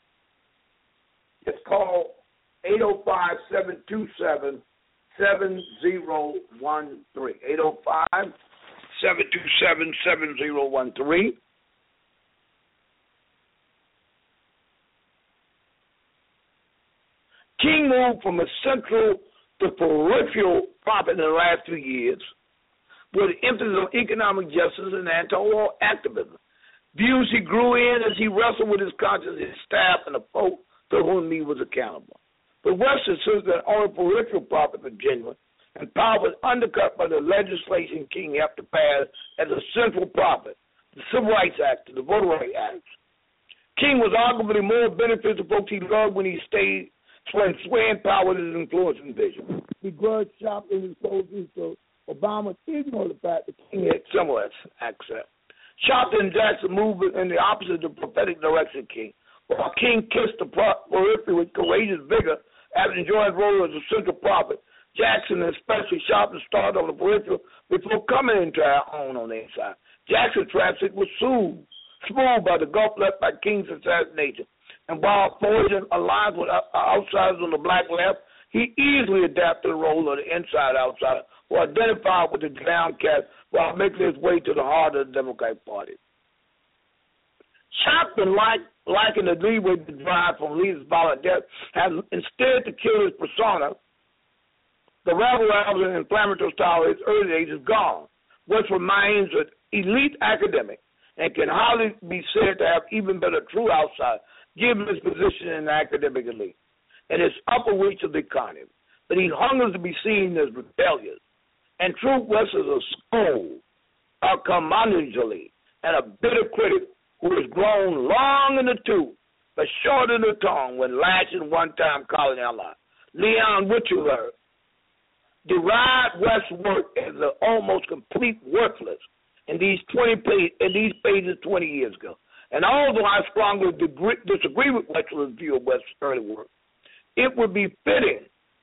just call eight oh five, seven two seven, seven oh one three. eight oh five, seven two seven, seven oh one three. King moved from a central to peripheral prophet in the last few years with emphasis on economic justice and anti-war activism. Views he grew in as he wrestled with his conscience, his staff, and the folk to whom he was accountable. But West insists that only peripheral prophets are genuine, and power was undercut by the legislation King helped to pass as a central prophet, the Civil Rights Act, the Voter Rights Act. King was arguably more beneficial to folks he loved when he stayed when swaying power with his influence and vision. He grudged shopped in his policies, so Obama ignored the fact that King had similar access. Sharpton and Jackson moved in the opposite of the prophetic direction of King. While King kissed the periphery with courageous vigor after enjoying his role as a central prophet, Jackson and especially Sharpton started on the periphery before coming into our own on the inside. Jackson's traffic was smooth, smooth by the gulf left by King's assassination. And while forging alliance with outsiders on the black left, he easily adapted the role of the inside outsider who identified with the downcast while making his way to the heart of the Democratic Party. Sharpton, like, liking the leeway to drive from leaders' violent death, has instead to kill his persona. The rabble-rousing and inflammatory style of his early days is gone, which remains an elite academic and can hardly be said to have even been a true outsider, given his position in the academic elite and his upper reach of the economy. But he hungers to be seen as rebellious. And Truth West is a scold, a curmudgeonly, and a bitter critic who has grown long in the tooth, but short in the tongue when lashing one-time colony ally. Leon Witcher derived West's work as an almost complete worthless in these twenty page, in these pages twenty years ago. And although I strongly degree, disagree with West's view of West's early work, it would be fitting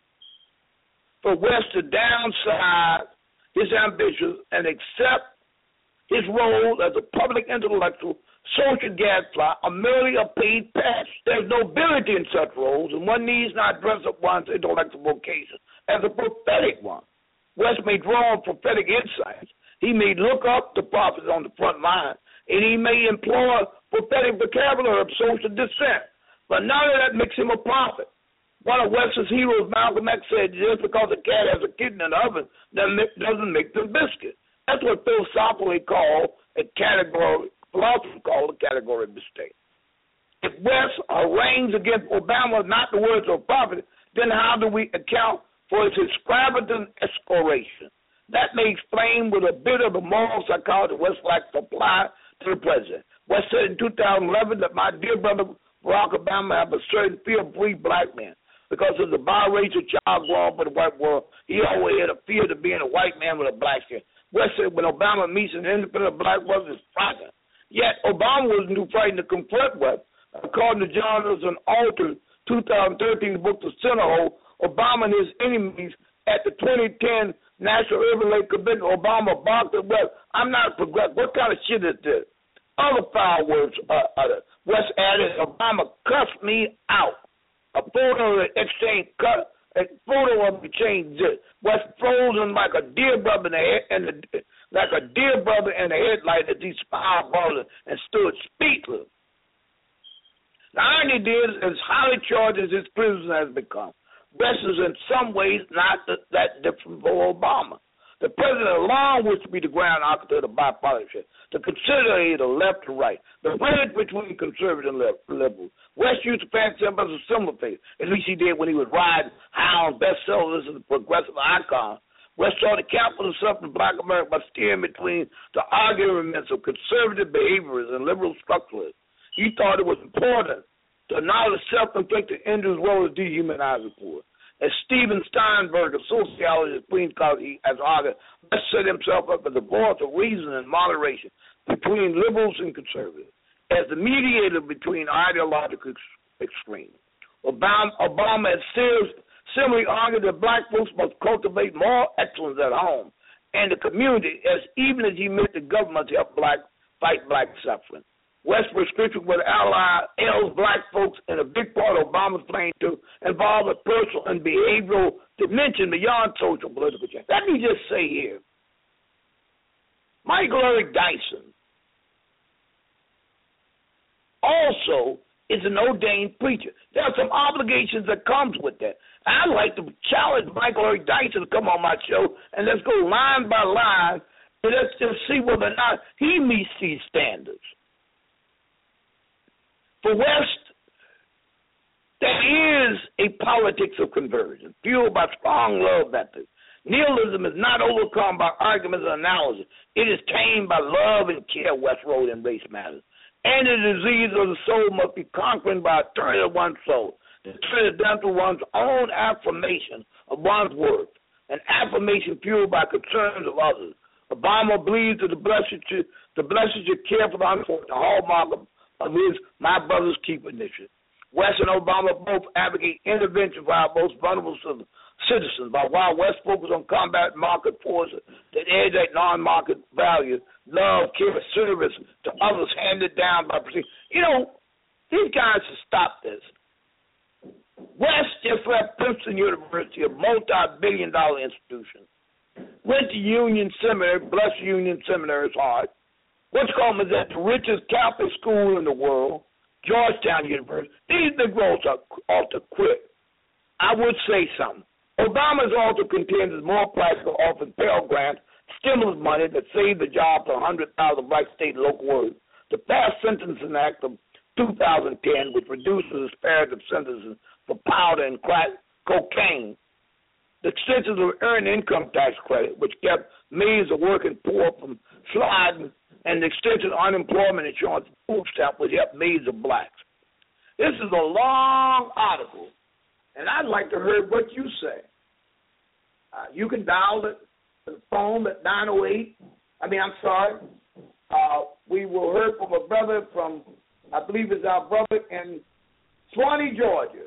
for West to downsize his ambitions and accept his role as a public intellectual, social gadfly, or merely a paid pass. There's nobility in such roles, and one needs not dress up one's intellectual vocation as a prophetic one. West may draw on prophetic insights. He may look up to prophets on the front line, and he may employ prophetic vocabulary of social dissent. But none of that makes him a prophet. One of West's heroes, Malcolm X, said, just because a cat has a kitten in the oven doesn't make them biscuit. That's what philosophically called a category, philosophy called a category mistake. If West harangues against Obama not the words of a prophet, then how do we account for his extravagant exploration? That may explain with a bit of the moral psychology West likes to apply to the president. West said in two thousand eleven that my dear brother Barack Obama have a certain fear of free black men. Because of the biracial child growing up in the white world, he always had a fear of being a white man with a black skin. West said when Obama meets an independent black world, it's frightening. Yet Obama wasn't too frightened to confront West. According to Jonathan Alter's two thousand thirteen book, The Center Hole, Obama and his enemies at the twenty ten National Urban Lake Convention, Obama barked at West, I'm not progressive. What kind of shit is this? Other foul words are uttered. West added, Obama cussed me out. A photo of the exchange cut, a photo of the exchange was frozen like a deer brother in the head, and the, like a deer brother in the headlight as he spiraled forward and stood speechless. The irony is, as highly charged as his criticism has become, West is in some ways not that, that different from Obama. The president long wished to be the ground architect of bipartisanship, to consider either left or right, the bridge between conservative and liberal. West used to fancy himself as a similar figure, at least he did when he was riding high on bestsellers as a progressive icon. West saw the capital of suffering black America by steering between the arguments of conservative behaviorists and liberal structuralists. He thought it was important to acknowledge self-inflicted injuries as well as dehumanize the poor. As Steven Steinberg, a sociologist at Queens College, has argued, West set himself up as a voice of reason and moderation between liberals and conservatives, as the mediator between ideological extremes. Obama, Obama has similarly argued that black folks must cultivate moral excellence at home and the community, as even as he meant the government to help black fight black suffering. West's prescription would ally L's black folks, and a big part of Obama's plan to involve a personal and behavioral dimension beyond social political change. Let me just say here, Michael Eric Dyson also is an ordained preacher. There are some obligations that comes with that. I'd like to challenge Michael Eric Dyson to come on my show, and let's go line by line, and let's just see whether or not he meets these standards. For West, there is a politics of conversion, fueled by strong love methods. Nihilism is not overcome by arguments and analysis. It is tamed by love and care, West wrote in Race Matters. And the disease of the soul must be conquered by a turn of one's soul. The turn is done through one's own affirmation of one's worth, an affirmation fueled by concerns of others. Obama believes that the blessed should, the blessed should care for the unfortunate, the hallmark of of his My Brother's Keeper initiative. West and Obama both advocate intervention for our most vulnerable citizens, but while West focus on combat market forces that edge at non-market value, love, care, service to others handed down by procedure. You know, these guys should stop this. West just left Princeton University, a multi-billion dollar institution. Went to Union Seminary, bless Union Seminary, it's hard. What's called is at the richest Catholic school in the world, Georgetown University. These Negroes are ought to quit. I would say something. Obama's also contends is more practical, offering Pell Grants, stimulus money that saved the jobs of one hundred thousand black state and local workers. The Fast Sentencing Act of two thousand ten, which reduces the disparity of sentences for powder and crack cocaine. The extension of earned income tax credit, which kept millions of working poor from sliding, and the extension of unemployment insurance food stamp would help millions of blacks. This is a long article, and I'd like to hear what you say. Uh, you can dial the, the phone at nine oh eight, I mean, I'm sorry, Uh, we will hear from a brother from, I believe it's our brother in Swanee, Georgia.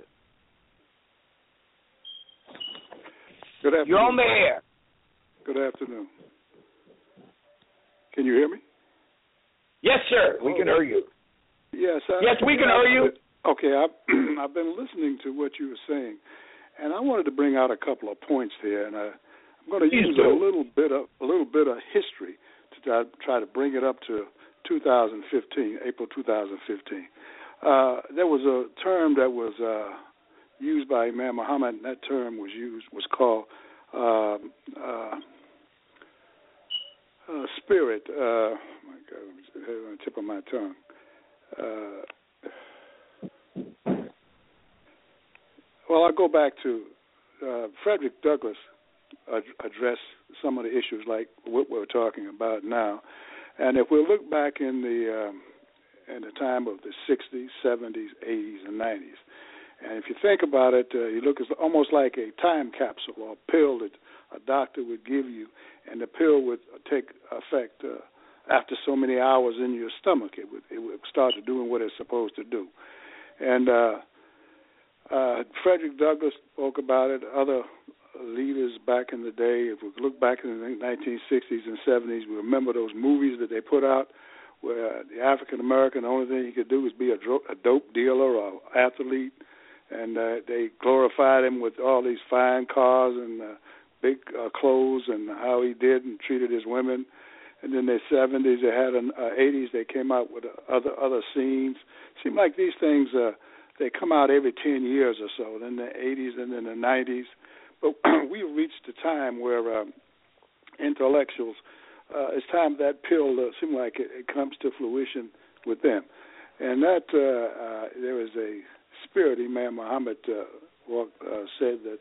Good afternoon. You're on the air. Good afternoon. Can you hear me? Yes, sir. We can hear you. Yes. I, yes, we can hear you. Okay. I've, I've been listening to what you were saying, and I wanted to bring out a couple of points there, and I, I'm going to use a little bit of a little bit of history to try, try to bring it up to two thousand fifteen, April two thousand fifteen. Uh, there was a term that was uh, used by Imam Muhammad, and that term was used was called uh, uh, uh, spirit. Uh, oh my God, let me see, it's on the tip of my tongue. Uh, well, I'll go back to uh, Frederick Douglass ad- addressed some of the issues like what we're talking about now, and if we look back in the um, in the time of the sixties, seventies, eighties, and nineties. And if you think about it, uh, you look, it's almost like a time capsule or a pill that a doctor would give you, and the pill would take effect uh, after so many hours in your stomach. It would, it would start doing what it's supposed to do. And uh, uh, Frederick Douglass spoke about it. Other leaders back in the day, if we look back in the nineteen sixties and seventies, we remember those movies that they put out where the African American, the only thing he could do was be a, dro- a dope dealer or athlete, and uh, they glorified him with all these fine cars and uh, big uh, clothes and how he did and treated his women. And then the seventies, they had an uh, eighties, they came out with uh, other other scenes. Seemed like these things uh, they come out every ten years or so. Then the eighties and then the nineties, but we reached a time where um, intellectuals. Uh, it's time that pill uh, seems like it, it comes to fruition with them. And that uh, uh, there is a spirit, Imam Muhammad uh, walk, uh, said that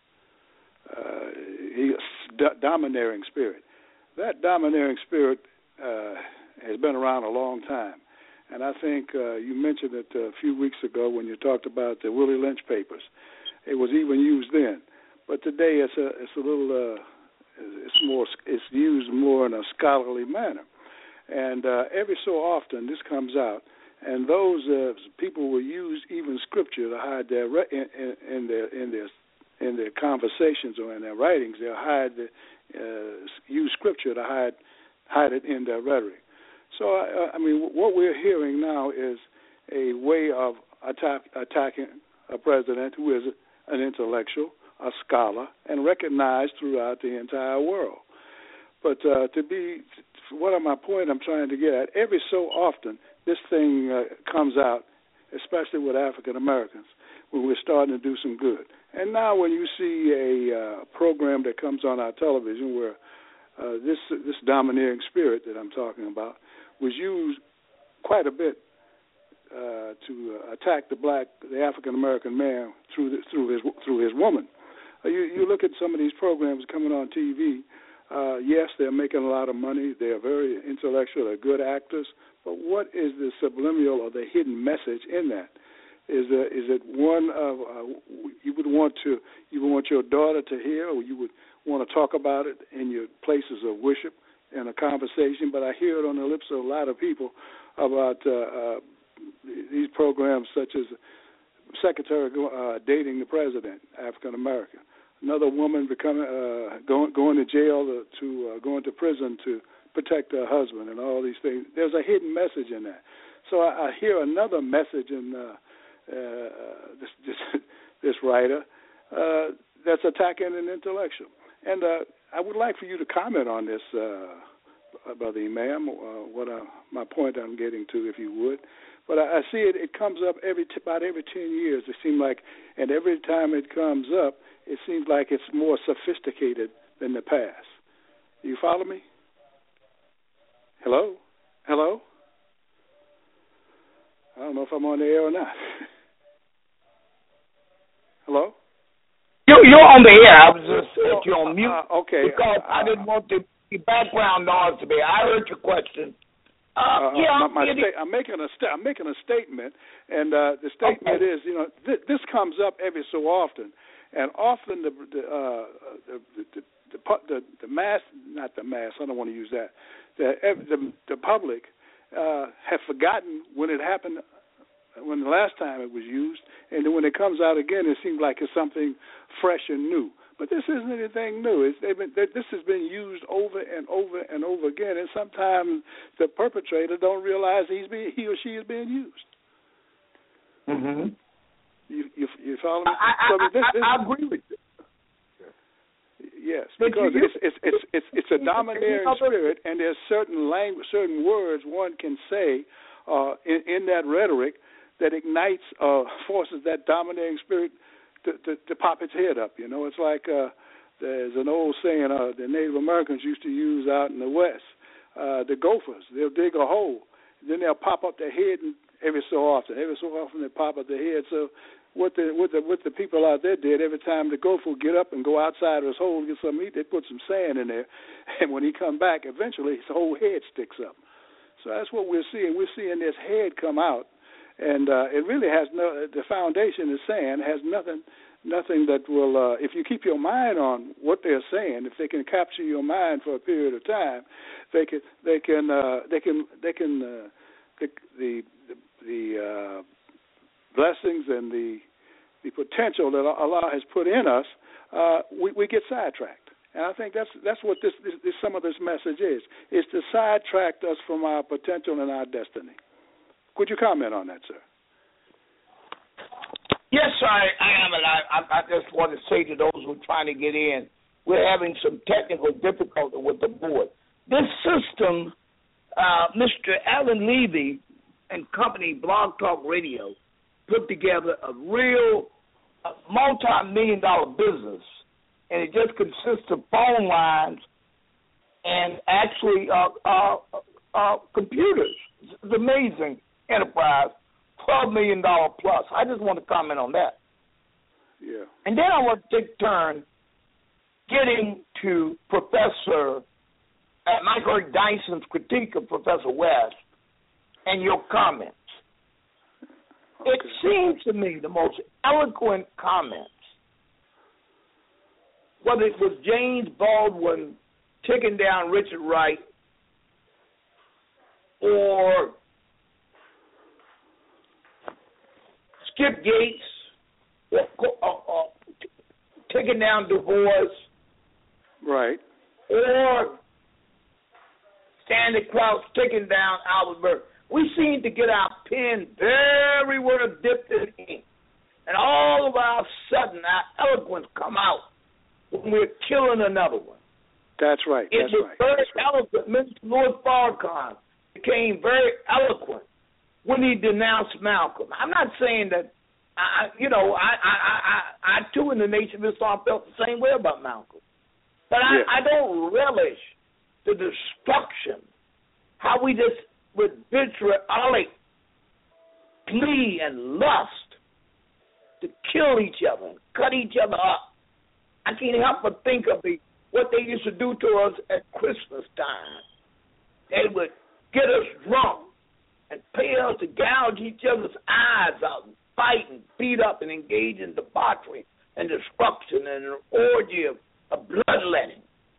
uh, uh, he is a domineering spirit. That domineering spirit uh, has been around a long time. And I think uh, you mentioned it a few weeks ago when you talked about the Willie Lynch papers. It was even used then. But today it's a, it's a little... Uh, It's more. It's used more in a scholarly manner, and uh, every so often this comes out, and those uh, people will use even scripture to hide their in, in, in their in their in their conversations or in their writings. They'll hide the, uh, use scripture to hide hide it in their rhetoric. So I, I mean, what we're hearing now is a way of attack, attacking a president who is an intellectual, a scholar, and recognized throughout the entire world. But uh, to be, what are my point I'm trying to get at, every so often this thing uh, comes out, especially with African Americans, when we're starting to do some good. And now when you see a uh, program that comes on our television where uh, this this domineering spirit that I'm talking about was used quite a bit uh, to uh, attack the black, the African American man through the, through his through his woman. You, you look at some of these programs coming on T V, uh, yes, they're making a lot of money. They're very intellectual. They're good actors. But what is the subliminal or the hidden message in that? Is, uh, is it one of uh, you would want to you would want your daughter to hear, or you would want to talk about it in your places of worship in a conversation? But I hear it on the lips of a lot of people about uh, uh, these programs such as secretary uh, dating the president, African American. Another woman becoming uh, going going to jail to, to uh, going to prison to protect her husband, and all these things. There's a hidden message in that. So I, I hear another message in uh, uh, this, this this writer uh, that's attacking an intellectual. And uh, I would like for you to comment on this, uh, Brother Imam. Uh, what uh, my point I'm getting to, if you would. But I, I see it. It comes up every t- about every ten years. It seems like, and every time it comes up, it seems like it's more sophisticated than the past. You follow me? Hello? Hello? I don't know if I'm on the air or not. Hello? You, you're on the air. I was just saying you on mute. Uh, okay. Because uh, I didn't want the, the background noise to be. I heard your question. Uh, uh, yeah, my, my sta- I'm making a sta- I'm making a statement, and uh, the statement okay. is, you know, th- this comes up every so often, and often the the, uh, the, the, the, the the mass, not the mass, I don't want to use that. that the, the public uh, have forgotten when it happened, when the last time it was used, and then when it comes out again, it seems like it's something fresh and new. But this isn't anything new. It's, they've been, they, this has been used over and over and over again, and sometimes the perpetrator don't realize he's being, he or she is being used. Mm-hmm. You, you, you follow me? I, I, so this, I, this, I agree with you. Yes, But because you, it's, it's it's it's it's a domineering spirit, and there's certain language, certain words one can say uh, in, in that rhetoric that ignites, uh, forces that domineering spirit to, to, to pop its head up. You know, it's like uh, there's an old saying uh, the Native Americans used to use out in the West. Uh, the gophers, they'll dig a hole, then they'll pop up their head and every so often. Every so often they pop up their head. So what the what the what the people out there did, every time the gopher would get up and go outside of his hole and get some meat, they put some sand in there, and when he come back, eventually his whole head sticks up. So that's what we're seeing. We're seeing this head come out, and uh, it really has no. The foundation is sand, has nothing. Nothing that will, uh, if you keep your mind on what they're saying, if they can capture your mind for a period of time, they can, they can, uh, they can, they can, uh, the the the uh, blessings and the the potential that Allah has put in us, uh, we, we get sidetracked. And I think that's that's what this, this, this some of this message is: is to sidetrack us from our potential and our destiny. Could you comment on that, sir? Yes, I, I am, and I, I just want to say to those who are trying to get in, we're having some technical difficulty with the board. This system, uh, Mister Alan Levy and company, Blog Talk Radio, put together a real uh, multi-million dollar business, and it just consists of phone lines and actually uh, uh, uh, computers. It's amazing enterprise. twelve million dollars plus. I just want to comment on that. Yeah. And then I want to take a turn getting to Professor, uh, Michael Dyson's critique of Professor West and your comments. Okay. It seems to me the most eloquent comments, whether it was James Baldwin taking down Richard Wright or Skip Gates, uh, uh, uh, taking down Du Bois, right, or Stanley Crouch taking down Albert Berg. We seem to get our pen very well dipped in ink, and all of our sudden our eloquence come out when we're killing another one. That's right. It That's was right. very That's right. eloquent. Mister Louis Farrakhan became very eloquent when he denounced Malcolm. I'm not saying that, I, you know, I, I, I, I too in the Nation of Islam felt the same way about Malcolm. But I, yeah. I don't relish the destruction, how we just, with vitriolic plea and lust, to kill each other and cut each other up. I can't help but think of the, what they used to do to us at Christmas time. They would get us drunk and pay us to gouge each other's eyes out and fight and beat up and engage in debauchery and destruction and an orgy of, of bloodletting.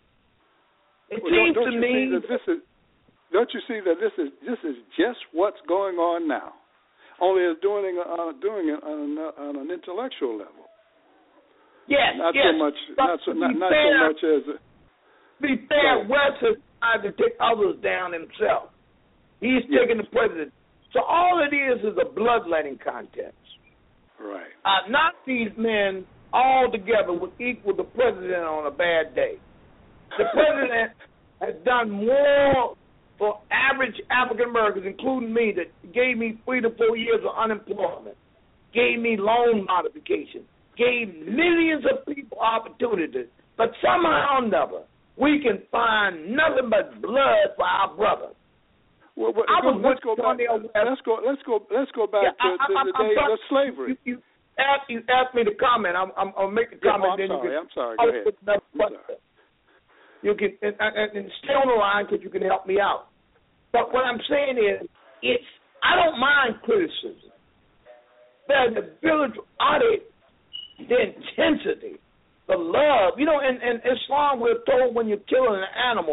It well, seems don't, don't to you me see that this is, don't you see that this is this is just what's going on now? Only it's doing uh, doing it on, on an intellectual level. Yes, not yes. so much, but not so not, not fair, so much as. A, be fair, right. West has tried to take others down himself. He's yes. taking the president. So all it is is a bloodletting contest. Right. Uh, not these men all together would equal the president on a bad day. The president has done more for average African Americans, including me, that gave me three to four years of unemployment, gave me loan modification, gave millions of people opportunities, but somehow or another we can find nothing but blood for our brothers. Well, well, I was let's go back. West. Let's go. Let's go. Let's go back Yeah, to, I, to I, the I'm days sorry. of slavery. You, you, asked, you asked me to comment. I'm, I'm, I'll make the Yeah, comment. oh, I'm then sorry. you can, I'm sorry. Go ahead. I'm sorry. You can and, and, and stay on the line because you can help me out. But what I'm saying is, it's I don't mind criticism. But the village audit, the intensity, the love. You know, in, in Islam we're told when you're killing an animal,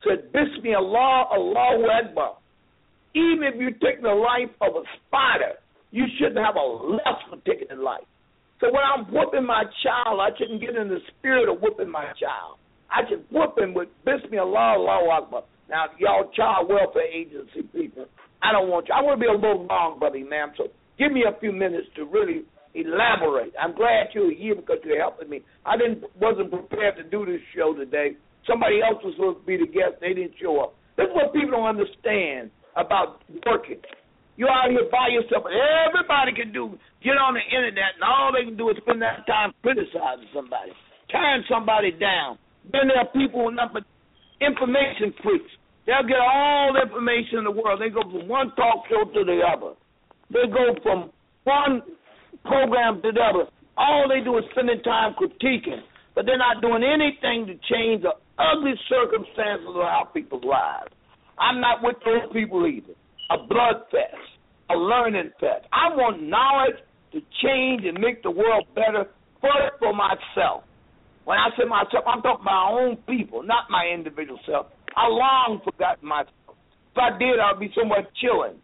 said, Bismi Allah, Allahu Akbar. Even if you take the life of a spider, you shouldn't have a lust for taking the life. So when I'm whooping my child, I shouldn't get in the spirit of whooping my child. I should whoop him with Bismi Allah, Allahu Akbar. Now, y'all child welfare agency people, I don't want you. I want to be a little long, buddy, ma'am, so give me a few minutes to really elaborate. I'm glad you're here because you're helping me. I didn't wasn't prepared to do this show today. Somebody else was supposed to be the guest. They didn't show up. This is what people don't understand about working. You're out here by yourself. Everybody can do get on the internet, and all they can do is spend that time criticizing somebody, tearing somebody down. Then there are people with nothing but information freaks. They'll get all the information in the world. They go from one talk show to the other. They go from one program to the other. All they do is spending time critiquing, but they're not doing anything to change the ugly circumstances of our people's lives. I'm not with those people either. A blood fest, a learning fest. I want knowledge to change and make the world better first for myself. When I say myself, I'm talking about my own people, not my individual self. I long forgotten myself. If I did, I'd be somewhere chilling.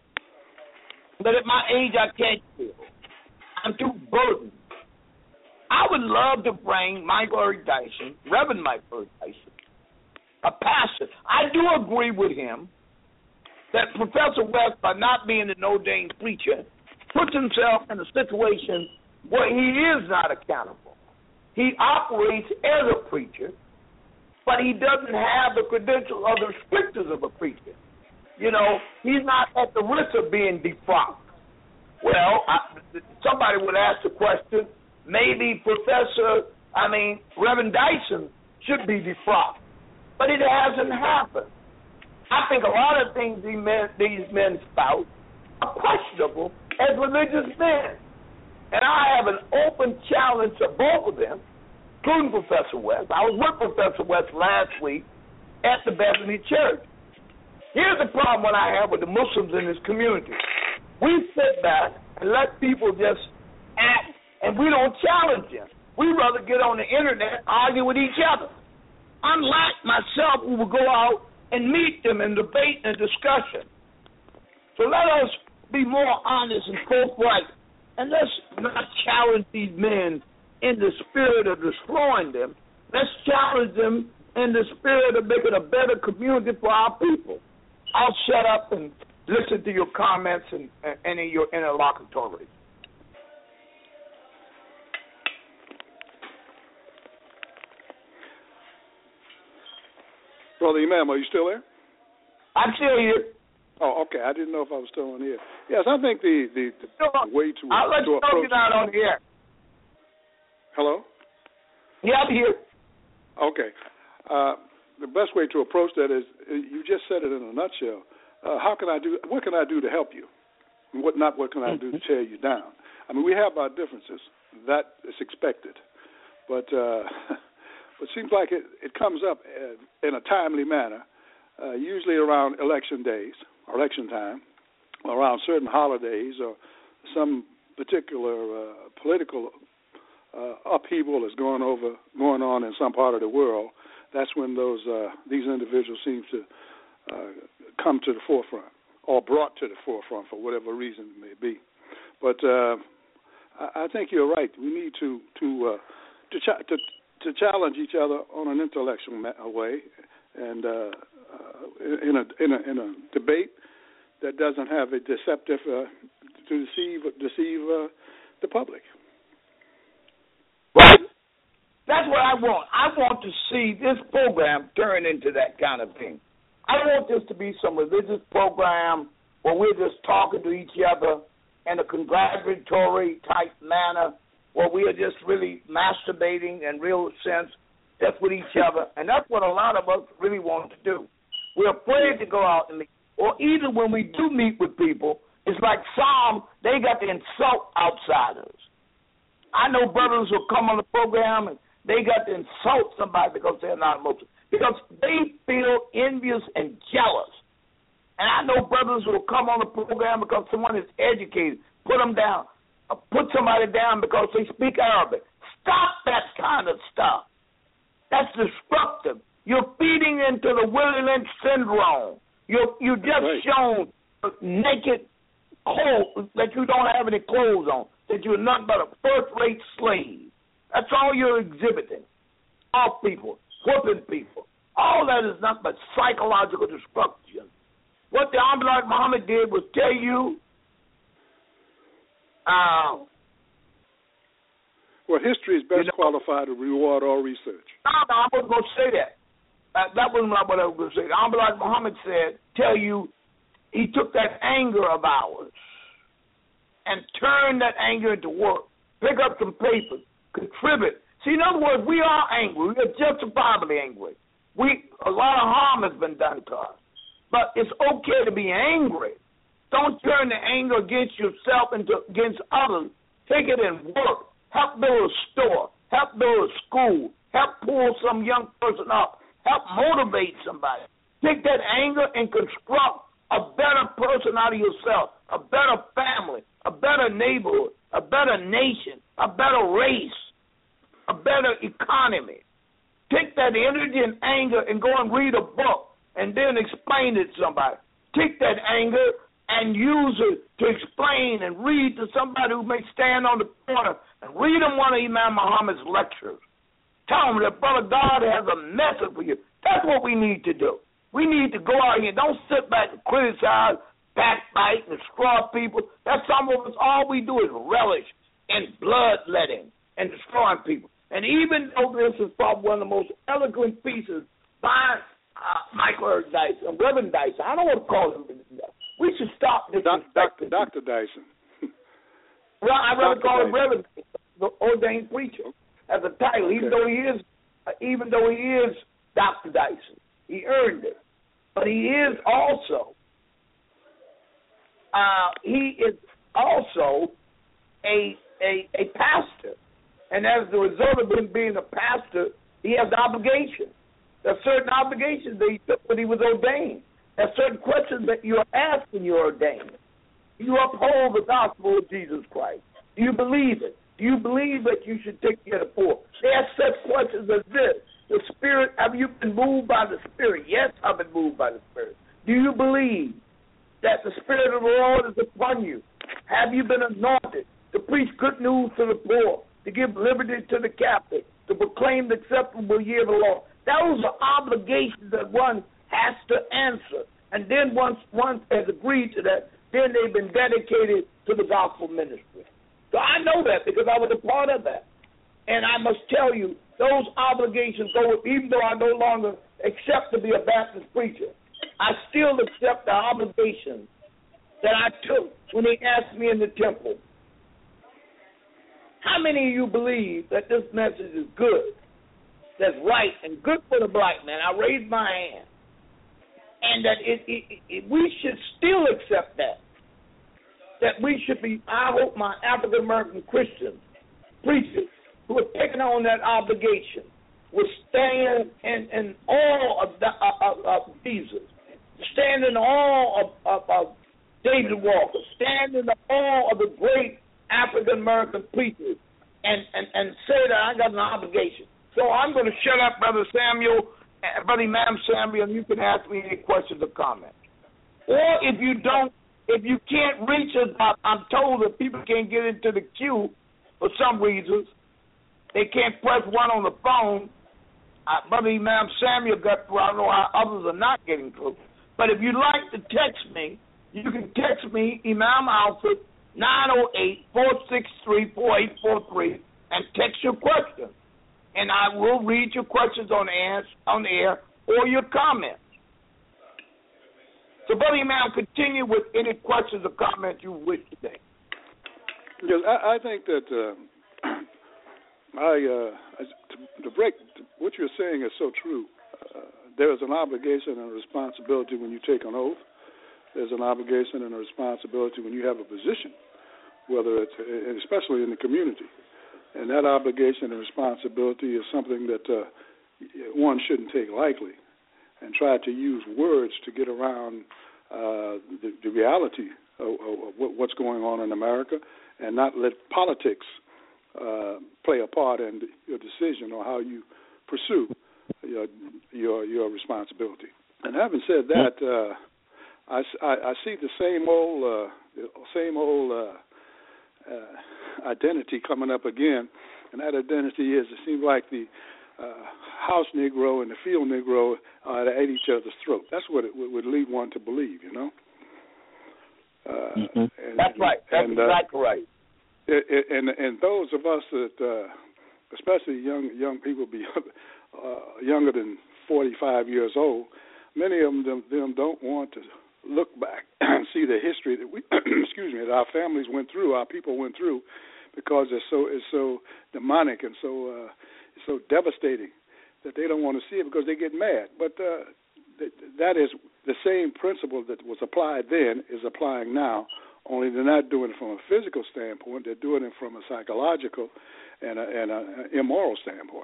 But at my age, I can't chill. I'm too burdened. I would love to bring Michael Eric Dyson, Reverend Michael Eric Dyson, a pastor. I do agree with him that Professor West, by not being an ordained preacher, puts himself in a situation where he is not accountable. He operates as a preacher, but he doesn't have the credentials or the strictures of a preacher. You know, he's not at the risk of being defrocked. Well, I, somebody would ask the question, maybe Professor, I mean, Reverend Dyson should be defrocked, but it hasn't happened. I think a lot of things these men, these men spout are questionable as religious men. And I have an open challenge to both of them, including Professor West. I was with Professor West last week at the Bethany Church. Here's the problem that I have with the Muslims in this community. We sit back and let people just act, and we don't challenge them. We rather get on the internet and argue with each other. Unlike myself, who will go out and meet them and debate and discussion. So let us be more honest and forthright. And let's not challenge these men in the spirit of destroying them. Let's challenge them in the spirit of making a better community for our people. I'll shut up and listen to your comments and, and in your interlocutory. Brother Imam, are you still there? I'm still here. Oh, okay. I didn't know if I was still on the air. Yes, I think the, the, the no, way to, I'll let to you know approach... you're not on the air. Hello? Yeah, I'm here. Okay. Uh, the best way to approach that is, you just said it in a nutshell. Uh, how can I do, what can I do to help you? And what not what can I do to tear you down? I mean, we have our differences. That is expected. But uh, it seems like it, it comes up in a timely manner, uh, usually around election days, or election time, or around certain holidays, or some particular uh, political uh, upheaval is going over, going on in some part of the world. That's when those uh, these individuals seem to uh, come to the forefront, or brought to the forefront for whatever reason it may be. But uh, I, I think you're right. We need to to uh, to, ch- to to challenge each other on an intellectual ma- way, and uh, uh, in a in a in a debate that doesn't have a deceptive uh, to deceive deceive uh, the public. Right. That's what I want. I want to see this program turn into that kind of thing. I want this to be some religious program where we're just talking to each other in a congratulatory type manner, where we are just really masturbating in real sense just with each other. And that's what a lot of us really want to do. We're afraid to go out and meet. Or even when we do meet with people, it's like some, they got to insult outsiders. I know brothers who come on the program and they got to insult somebody because they're not Muslim, because they feel envious and jealous. And I know brothers who will come on the program because someone is educated, put them down, put somebody down because they speak Arabic. Stop that kind of stuff. That's destructive. You're feeding into the Willie Lynch syndrome. You you just right. shown naked clothes that you don't have any clothes on, that you're nothing but a first-rate slave. That's all you're exhibiting. Off people, whooping people. All that is nothing but psychological destruction. What the Honorable Muhammad did was tell you, uh, well, history is best you know, qualified to reward all research. No, no, I wasn't going to say that. Uh, that wasn't what I was going to say. The Honorable Muhammad said, tell you, he took that anger of ours and turned that anger into work. Pick up some paper, contribute. See, in other words, we are angry. We are justifiably angry. We a lot of harm has been done to us. But it's okay to be angry. Don't turn the anger against yourself and against others. Take it and work. Help build a store. Help build a school. Help pull some young person up. Help motivate somebody. Take that anger and construct a better person out of yourself, a better family, a better neighborhood, a better nation, a better race, a better economy. Take that energy and anger and go and read a book and then explain it to somebody. Take that anger and use it to explain and read to somebody who may stand on the corner and read them one of Imam Muhammad's lectures. Tell them that Brother God has a message for you. That's what we need to do. We need to go out here. Don't sit back and criticize, backbite, and destroy people. That's some of us. All we do is relish in bloodletting and destroying people. And even though this is probably one of the most eloquent pieces by uh, Michael Dyson, Reverend Dyson, I don't want to call him. We should stop this. Doctor Doctor Dyson. Well, I rather call him Reverend Dyson, the ordained preacher, as a title, okay. even though he is, uh, even though he is Doctor Dyson. He earned it. But he is also, uh, he is also a, a a pastor. And as the result of him being a pastor, he has obligations. There are certain obligations that he took when he was ordained. There are certain questions that you are asked when you're ordained. Do you uphold the gospel of Jesus Christ? Do you believe it? Do you believe that you should take care of the poor? They ask such questions as this. The Spirit, have you been moved by the Spirit? Yes, I've been moved by the Spirit. Do you believe that the Spirit of the Lord is upon you? Have you been anointed to preach good news to the poor, to give liberty to the captive, to proclaim the acceptable year of the Lord? Those are obligations that one has to answer. And then once one has agreed to that, then they've been dedicated to the gospel ministry. So I know that because I was a part of that. And I must tell you, those obligations go with, even though I no longer accept to be a Baptist preacher, I still accept the obligations that I took when they asked me in the temple. How many of you believe that this message is good, that's right, and good for the black man? I raised my hand. And that it, it, it, we should still accept that. That we should be, I hope my African-American Christians, preachers, who are taking on that obligation will stand in, in awe of, the, of, of Jesus, stand in awe of, of, of David Walker, stand in the awe of the great African-American preachers, and, and, and say that I got an obligation. So I'm going to shut up, Brother Samuel, uh, Brother Imam Samuel, and you can ask me any questions or comments. Or if you don't, if you can't reach us, I'm told that people can't get into the queue for some reasons. They can't press one on the phone. Uh, Brother Imam Samuel got through. I don't know how others are not getting through. But if you'd like to text me, you can text me, Imam Alfred, nine oh eight, four six three, four eight four three, and text your question. And I will read your questions on the air, on the air or your comments. So, Brother Imam, continue with any questions or comments you wish today. Yes, I, I think that... Uh, I, uh, to, to break, to, what you're saying is so true. Uh, there is an obligation and a responsibility when you take an oath. There's an obligation and a responsibility when you have a position, whether it's, and especially in the community. And that obligation and responsibility is something that uh, one shouldn't take lightly and try to use words to get around uh, the, the reality of, of what's going on in America and not let politics Uh, play a part in your decision on how you pursue your your your responsibility. And having said that, uh, I, I, I see the same old uh, same old uh, uh, identity coming up again, and that identity is it seems like the uh, house Negro and the field Negro are at each other's throat. That's what it would lead one to believe, you know. Uh, mm-hmm. and, That's right. That's and, exactly uh, right. It, it, and and those of us that, uh, especially young young people, be uh, younger than forty-five years old, many of them, them don't want to look back and see the history that we, excuse me, that our families went through, our people went through, because it's so it's so demonic and so uh, it's so devastating that they don't want to see it because they get mad. But uh, th- that is the same principle that was applied then is applying now. Only they're not doing it from a physical standpoint; they're doing it from a psychological and a, and a immoral standpoint.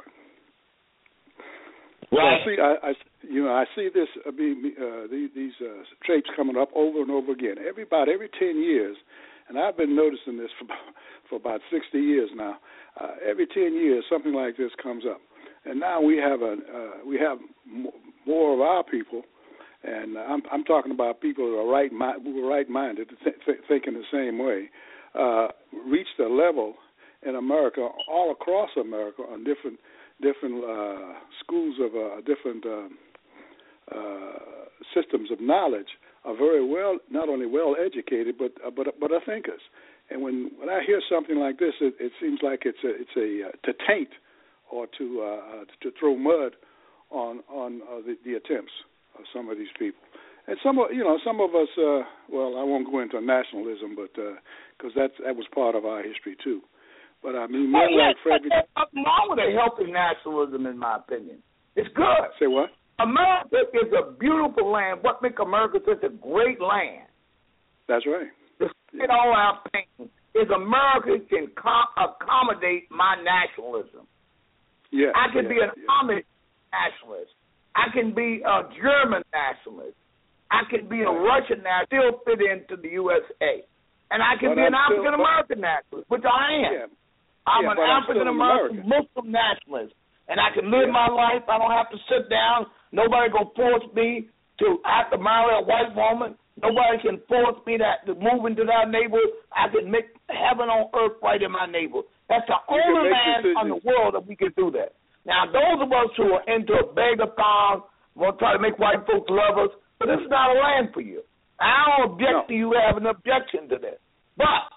Right. So I see, I, I, you know, I see this uh, being uh, these, these uh, traits coming up over and over again. Every about every ten years, and I've been noticing this for for about sixty years now. Uh, every ten years, something like this comes up, and now we have a uh, we have more of our people, and I'm I'm talking about people who are right who are right minded, th- th- thinking the same way, uh, reached a level in America, all across America, on different. different uh, schools of uh, different uh, uh, systems of knowledge are very well, not only well educated, but uh, but but are thinkers. And when, when I hear something like this, it, it seems like it's a it's a uh, to taint or to uh, to throw mud on on uh, the, the attempts of some of these people. And some of you know some of us, uh, well, I won't go into nationalism, but because uh, that's that was part of our history too. But I mean, men well, like Frederick. There's nothing wrong with a healthy nationalism, in my opinion. It's good. Say what? America is a beautiful land. What makes America such a great land? That's right. Despite all our pain, is America can com- accommodate my nationalism. Yeah. I can yeah, be an yeah. Amish nationalist. I can be a German nationalist. I can be a Russian nationalist, still fit into the U S A. And I can but be an I'm African American nationalist, which I am. Yeah. I'm yeah, an African American Muslim nationalist, and I can live yeah. my life. I don't have to sit down. Nobody gonna force me to have to marry a white woman. Nobody can force me to, to move into that neighborhood. I can make heaven on earth right in my neighborhood. That's the you only land in the world that we can do that. Now, those of us who are into a beggar-thon want to try to make white folks love us, but this is not a land for you. I don't object no. to you having an objection to that. But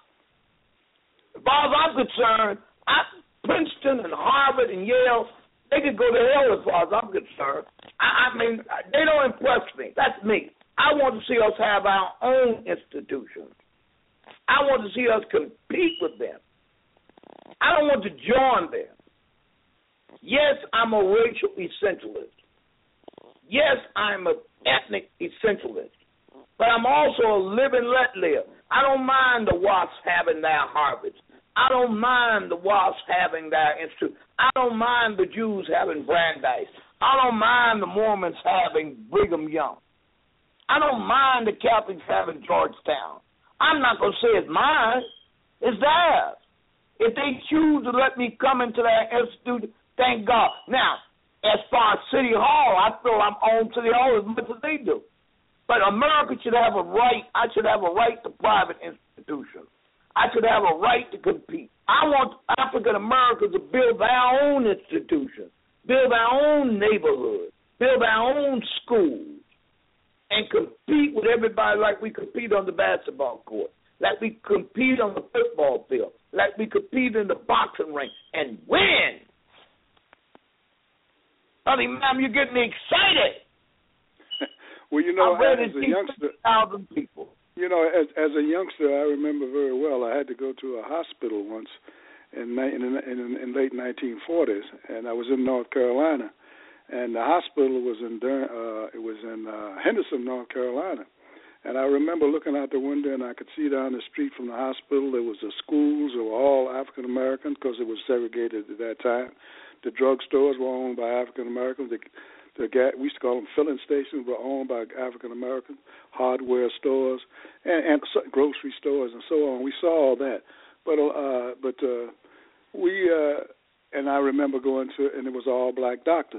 as far as I'm concerned, I, Princeton and Harvard and Yale, they could go to hell as far as I'm concerned. I, I mean, they don't impress me. That's me. I want to see us have our own institutions. I want to see us compete with them. I don't want to join them. Yes, I'm a racial essentialist. Yes, I'm an ethnic essentialist. But I'm also a live and let live. I don't mind the WASP having their Harvards. I don't mind the WASP having their institute. I don't mind the Jews having Brandeis. I don't mind the Mormons having Brigham Young. I don't mind the Catholics having Georgetown. I'm not going to say it's mine. It's theirs. If they choose to let me come into that institute, thank God. Now, as far as City Hall, I feel I'm on City Hall as much as they do. But America should have a right, I should have a right to private institutions. I should have a right to compete. I want African Americans to build their own institutions, build their own neighborhoods, build their own schools, and compete with everybody like we compete on the basketball court, like we compete on the football field, like we compete in the boxing ring, and win. Honey, ma'am, you're getting me excited. Well, you know, as a youngster, thousand people. You know, as as a youngster, I remember very well. I had to go to a hospital once in in, in, in late nineteen forties, and I was in North Carolina, and the hospital was in uh, it was in uh, Henderson, North Carolina, and I remember looking out the window, and I could see down the street from the hospital there was the schools that were all African American because it was segregated at that time. The drugstores were owned by African Americans. The, the gas, we used to call them filling stations, were owned by African Americans. Hardware stores and, and grocery stores and so on. We saw all that, but uh, but uh, we uh, and I remember going to, and it was all black doctors.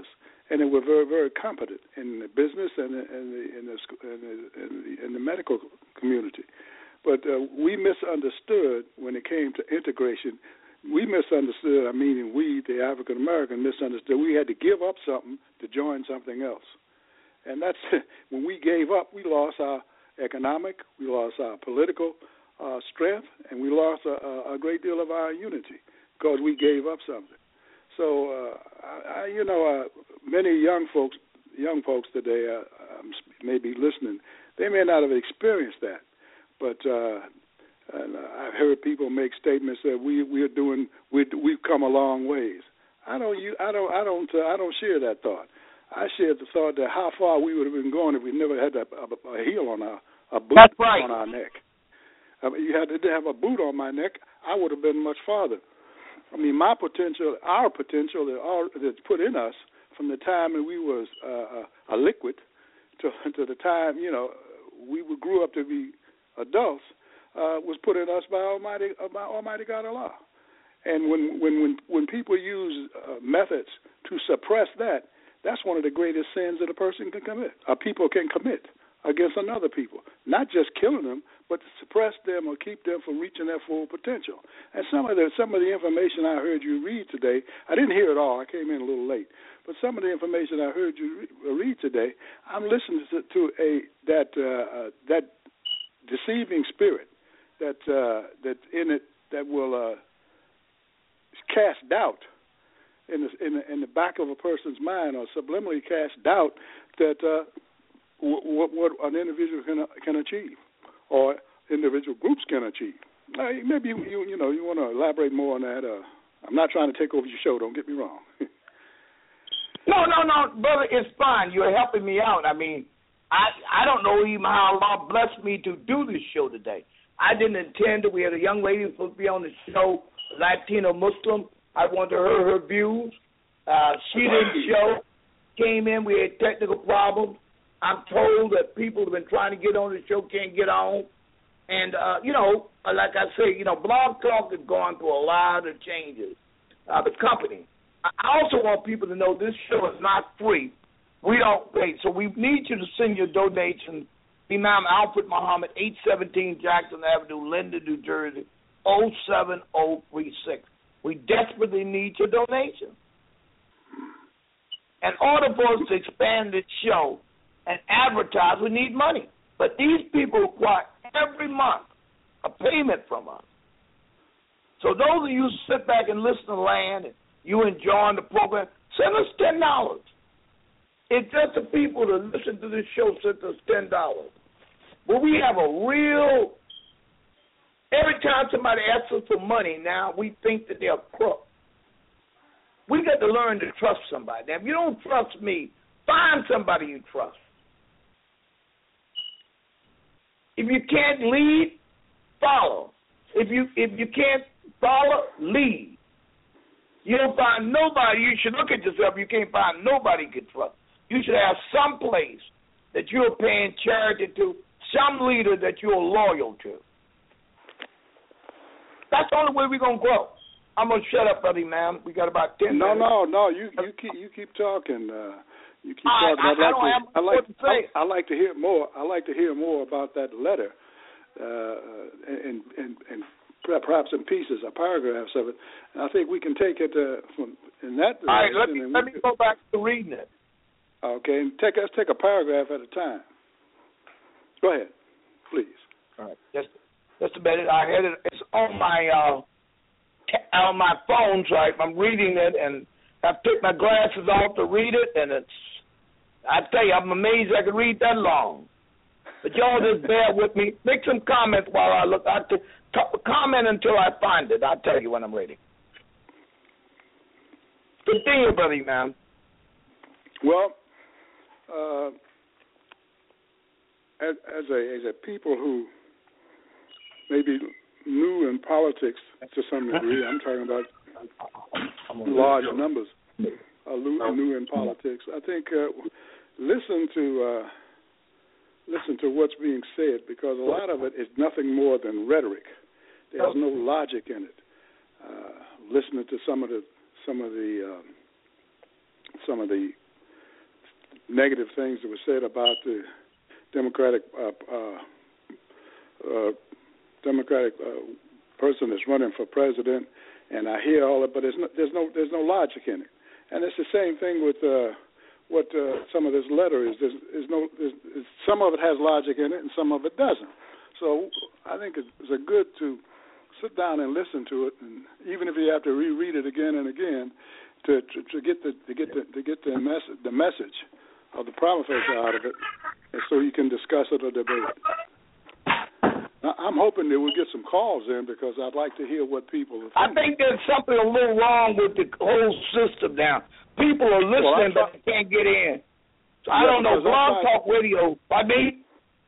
and they were very, very competent in the business and in the, in the, in the, in the, in the medical community. But uh, we misunderstood when it came to integration. We misunderstood, I mean, we, the African American, misunderstood. We had to give up something to join something else. And that's when we gave up, we lost our economic, we lost our political uh, strength, and we lost a, a great deal of our unity because we gave up something. So, uh, I, I, you know, uh, many young folks, young folks today uh, um, may be listening. They may not have experienced that, but uh, and I've heard people make statements that we we're doing we we've come a long ways. I don't you I don't I don't uh, I don't share that thought. I share the thought that how far we would have been going if we never had a, a, a heel on our a boot That's right. on our neck. I mean, you had to have a boot on my neck. I would have been much farther. I mean, my potential, our potential that all, that's put in us from the time that we was uh, a liquid to to the time you know we grew up to be adults. Uh, was put in us by Almighty uh, by Almighty God Allah, and when when when when people use uh, methods to suppress that, that's one of the greatest sins that a person can commit. A people can commit against another people, not just killing them, but to suppress them or keep them from reaching their full potential. And some of the some of the information I heard you read today, I didn't hear it all. I came in a little late, but some of the information I heard you re- read today, I'm listening to, to a that uh, uh, that deceiving spirit. That uh, that in it that will uh, cast doubt in the, in the in the back of a person's mind, or subliminally cast doubt that uh, what what an individual can can achieve, or individual groups can achieve. Uh, maybe you, you you know you want to elaborate more on that. Uh, I'm not trying to take over your show. Don't get me wrong. No, no, no, brother. It's fine. You're helping me out. I mean, I I don't know even how Allah blessed me to do this show today. I didn't intend it. We had a young lady who was supposed to be on the show, Latino Muslim. I wanted to hear her views. Uh, she didn't show. Came in. We had technical problems. I'm told that people have been trying to get on the show can't get on. And, uh, you know, like I say, you know, Blog Talk has gone through a lot of changes. Uh, the company. I also want people to know this show is not free. We don't pay. So we need you to send your donations. Imam Alfred Muhammad, eight seventeen Jackson Avenue, Linden, New Jersey, oh seven oh three six. We desperately need your donation. In order for us to expand this show and advertise, we need money. But these people require every month a payment from us. So those of you who sit back and listen to Land and you enjoying the program, send us ten dollars. It's just the people that listen to this show send us ten dollars. But we have a real, every time somebody asks us for money now, we think that they're crook. We got to learn to trust somebody. Now, if you don't trust me, find somebody you trust. If you can't lead, follow. If you if you can't follow, lead. You don't find nobody. You should look at yourself. You can't find nobody you can trust. You should have some place that you're paying charity to, some leader that you're loyal to. That's the only way we're going to grow. I'm going to shut up, buddy, man. We got about ten no, minutes. No, no, no. You you keep you keep talking. Uh, you keep I, talking. I, I'd I like don't to, have I like, what to say. I, I like to hear more. I like to hear more about that letter, uh, and and and perhaps in pieces, a paragraphs of it. And I think we can take it uh, from in that direction. All right, let me let me can, go back to reading it. Okay, and take let's take a paragraph at a time. Go ahead, please. All right, just just a minute. I had it. It's on my uh, t- on my phone, so I, I'm reading it, and I took my glasses off to read it, and it's. I tell you, I'm amazed I could read that long. But y'all just bear with me. Make some comments while I look. I t- t- comment until I find it. I'll tell you when I'm ready. Continue, buddy, man. Well. Uh, as, as a as a people who may be new in politics to some degree, I'm talking about large numbers, uh, new, new in politics. I think uh, listen to uh, listen to what's being said, because a lot of it is nothing more than rhetoric. There's no logic in it. Uh, listening to some of the some of the um, some of the negative things that were said about the Democratic uh, uh, uh, Democratic uh, person that's running for president, and I hear all that, but there's no, there's no there's no logic in it. And it's the same thing with uh, what uh, some of this letter is. There's, there's no there's, it's, some of it has logic in it, and some of it doesn't. So I think it's, it's good to sit down and listen to it, and even if you have to reread it again and again, to to, to get the to get the to get the message the message of the prima facie out of it, and so you can discuss it or debate it. Now, I'm hoping that we'll get some calls in because I'd like to hear what people are thinking. I think there's something a little wrong with the whole system now. People are listening, well, but they can't get in. So I yeah, don't know. Blog Talk Radio, I mean,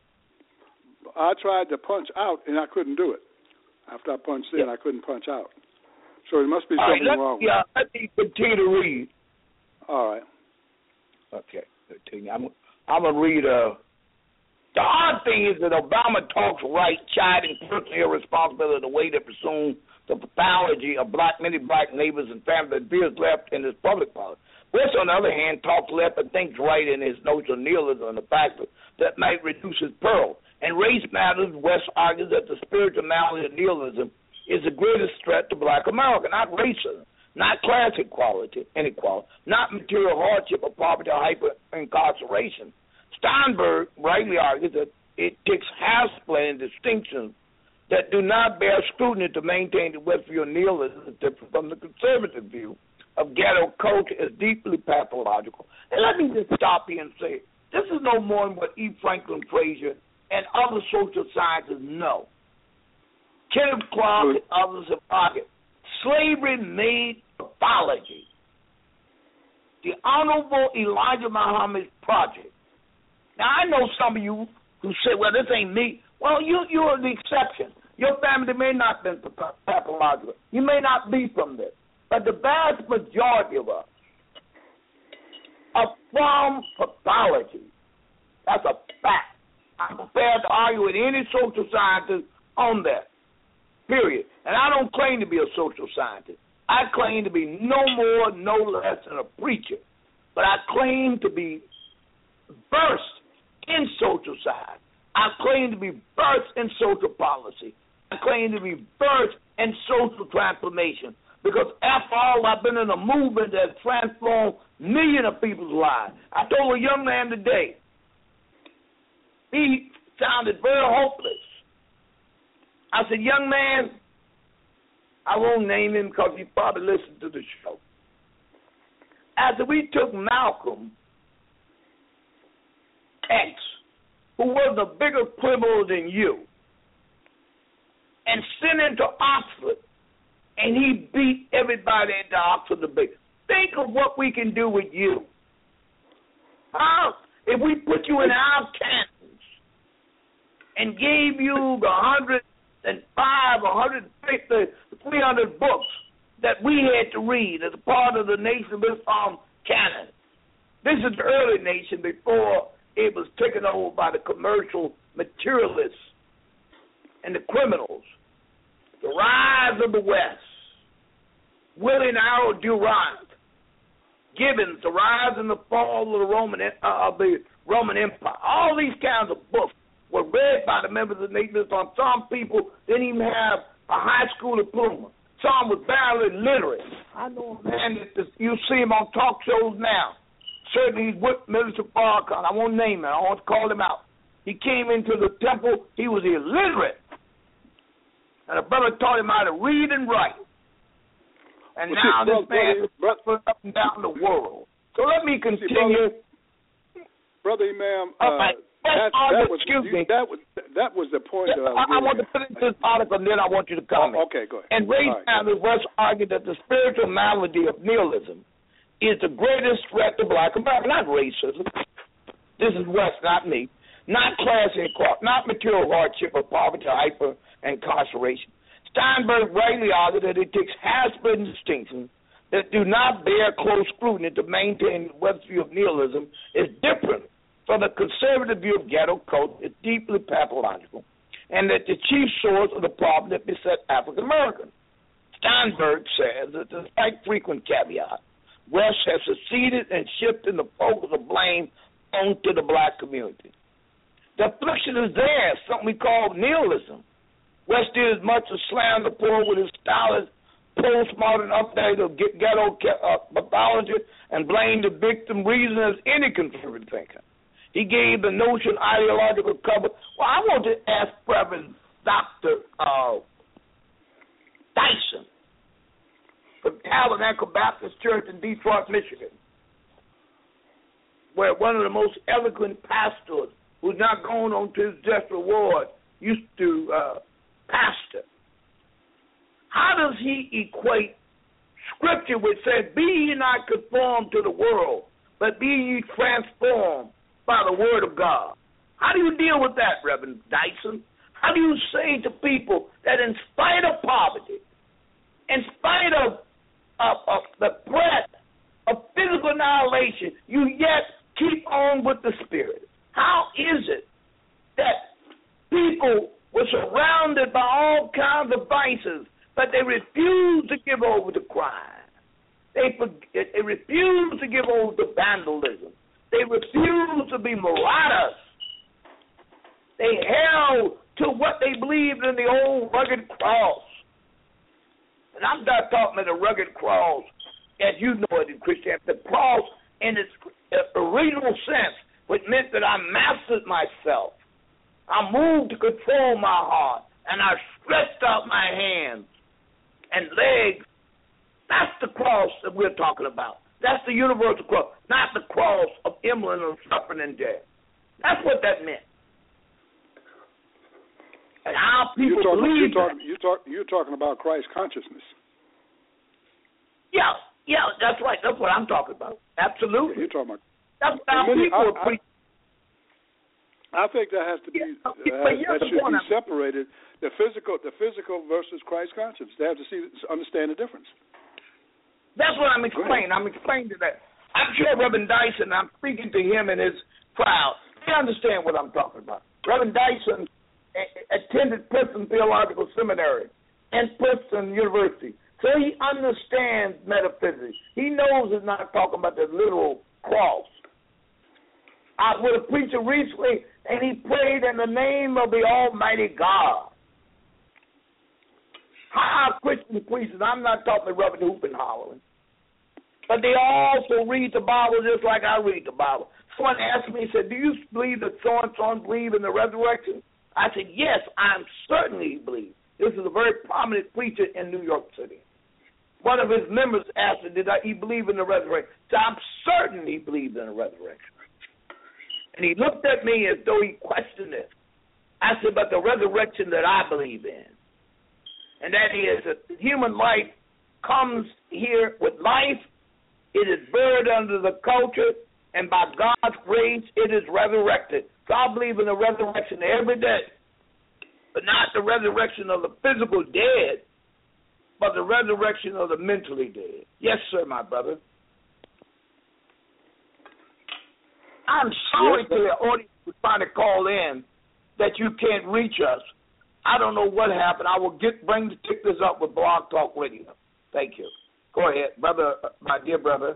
I tried to punch out, and I couldn't do it. After I punched in, yeah. I couldn't punch out. So there must be All something right, wrong yeah, with it. let me continue to read. All right. Okay. Continue. I'm, I'm going to read. Uh, the odd thing is that Obama talks right, chiding personal irresponsibility the way they presume the pathology of black, many black neighbors and families that veers left in his public policy. Bush, on the other hand, talks left and thinks right in his notion of nihilism and the fact that might reduce his pearl. And race matters, West argues that the spiritual malady of nihilism is the greatest threat to black America, not racism, not class equality, inequality, not material hardship or poverty or hyper-incarceration. Steinberg rightly argues that it takes half-splitting distinctions that do not bear scrutiny to maintain the West view of nihilism is different from the conservative view of ghetto culture is deeply pathological. And let me just stop here and say, this is no more than what E. Franklin Frazier and other social scientists know. Kenneth Clark and others have argued slavery made pathology. The Honorable Elijah Muhammad's project. Now, I know some of you who say, well, this ain't me. Well, you, you're the exception. Your family may not have been pathological. You may not be from this. But the vast majority of us are from pathology. That's a fact. I'm prepared to argue with any social scientist on that, period. And I don't claim to be a social scientist. I claim to be no more, no less than a preacher. But I claim to be versed in social science. I claim to be versed in social policy. I claim to be versed in social transformation. Because after all, I've been in a movement that transformed millions of people's lives. I told a young man today, he sounded very hopeless. I said, young man, I won't name him because he probably listened to the show. After we took Malcolm X, who was a bigger criminal than you, and sent him to Oxford, and he beat everybody at the Oxford debate. Think of what we can do with you. Huh? If we put you in our cantons and gave you the one hundred five, one hundred fifty, three hundred books that we had to read as a part of the Nation of Islam canon. This is the early nation before it was taken over by the commercial materialists and the criminals. The rise of the West, William Arrow Durant, Gibbons, the rise and the fall of the Roman uh, of the Roman Empire. All these kinds of books were read by the members of the Nation of Islam. Some people didn't even have a high school diploma. Some was barely literate. I know a man that you see him on talk shows now. Certainly he's with Minister Farrakhan. I won't name him. I won't call him out. He came into the temple. He was illiterate. And a brother taught him how to read and write. And well, now see, this brother, man brother, is brother, up and down the world. So let me continue. See, brother, brother Imam, uh, right. that, that, was, you, that, was, that was the point that I was I, I want to put into this article, and then I want you to comment. Oh, okay, go ahead. And Ray Sanders right, West argued that the spiritual malady of nihilism is the greatest threat to black America, not racism. This is West, not me. Not class inequality, not material hardship or poverty or hyper-incarceration. Steinberg rightly argued that it takes half-splitting distinctions that do not bear close scrutiny to maintain the West's view of nihilism is different from the conservative view of ghetto culture is deeply pathological, and that the chief source of the problem that beset African Americans. Steinberg says that despite frequent caveats, West has succeeded in shifting the focus of blame belong to the black community. The affliction is there, something we call nihilism. West is much to slam the poor with his stylist, postmodern update of ghetto pathology and blame the victim reason as any conservative thinker. He gave the notion ideological cover. Well, I want to ask Reverend Doctor Uh, Dyson from Tabernacle Baptist Church in Detroit, Michigan, where one of the most eloquent pastors who's not gone on to his just reward used to uh, pastor. How does he equate Scripture which says, be ye not conformed to the world, but be ye transformed by the Word of God? How do you deal with that, Reverend Dyson? How do you say to people that in spite of poverty, in spite of, of, of the threat of physical annihilation, you yet keep on with the Spirit? How is it that people were surrounded by all kinds of vices, but they refuse to give over to crime? They, they refuse to give over to vandalism. They refuse to be marauders. They held to what they believed in the old rugged cross. And I'm not talking about the rugged cross as you know it in Christianity. The cross in its original sense, which meant that I mastered myself. I moved to control my heart, and I stretched out my hands and legs. That's the cross that we're talking about. That's the universal cross, not the cross of emblem of suffering and death. That's what that meant. And how people you're talking, believe you're talking, you're, talk, you're talking about Christ consciousness. Yeah, yeah, that's right. That's what I'm talking about. Absolutely. Yeah, you're talking about. That's what our many, people I, are preaching. I think that has to be yeah, uh, that should be I'm... separated. The physical, the physical versus Christ consciousness. They have to see, understand the difference. That's what I'm explaining. I'm explaining to that. I'm sure Reverend Dyson, I'm speaking to him and his crowd. They understand what I'm talking about. Reverend Dyson attended Princeton Theological Seminary and Princeton University. So he understands metaphysics. He knows it's not talking about the literal cross. I was with a preacher recently, and he prayed in the name of the Almighty God. How Christian preachers, I'm not talking to Reverend Hoop and hollering, but they also read the Bible just like I read the Bible. Someone asked me, he said, do you believe that so-and-so believe in the resurrection? I said, yes, I'm certainly believe. This is a very prominent preacher in New York City. One of his members asked him, did he believe in the resurrection? So I'm certain he believed in the resurrection. And he looked at me as though he questioned it. I said, but the resurrection that I believe in, and that is that human life comes here with life, it is buried under the culture, and by God's grace, it is resurrected. So I believe in the resurrection every day, but not the resurrection of the physical dead, but the resurrection of the mentally dead. Yes, sir, my brother. I'm sorry yes, to the audience who's trying to call in that you can't reach us. I don't know what happened. I will get bring the pick this up with Blog Talk Radio. Thank you. Go ahead, brother, my dear brother.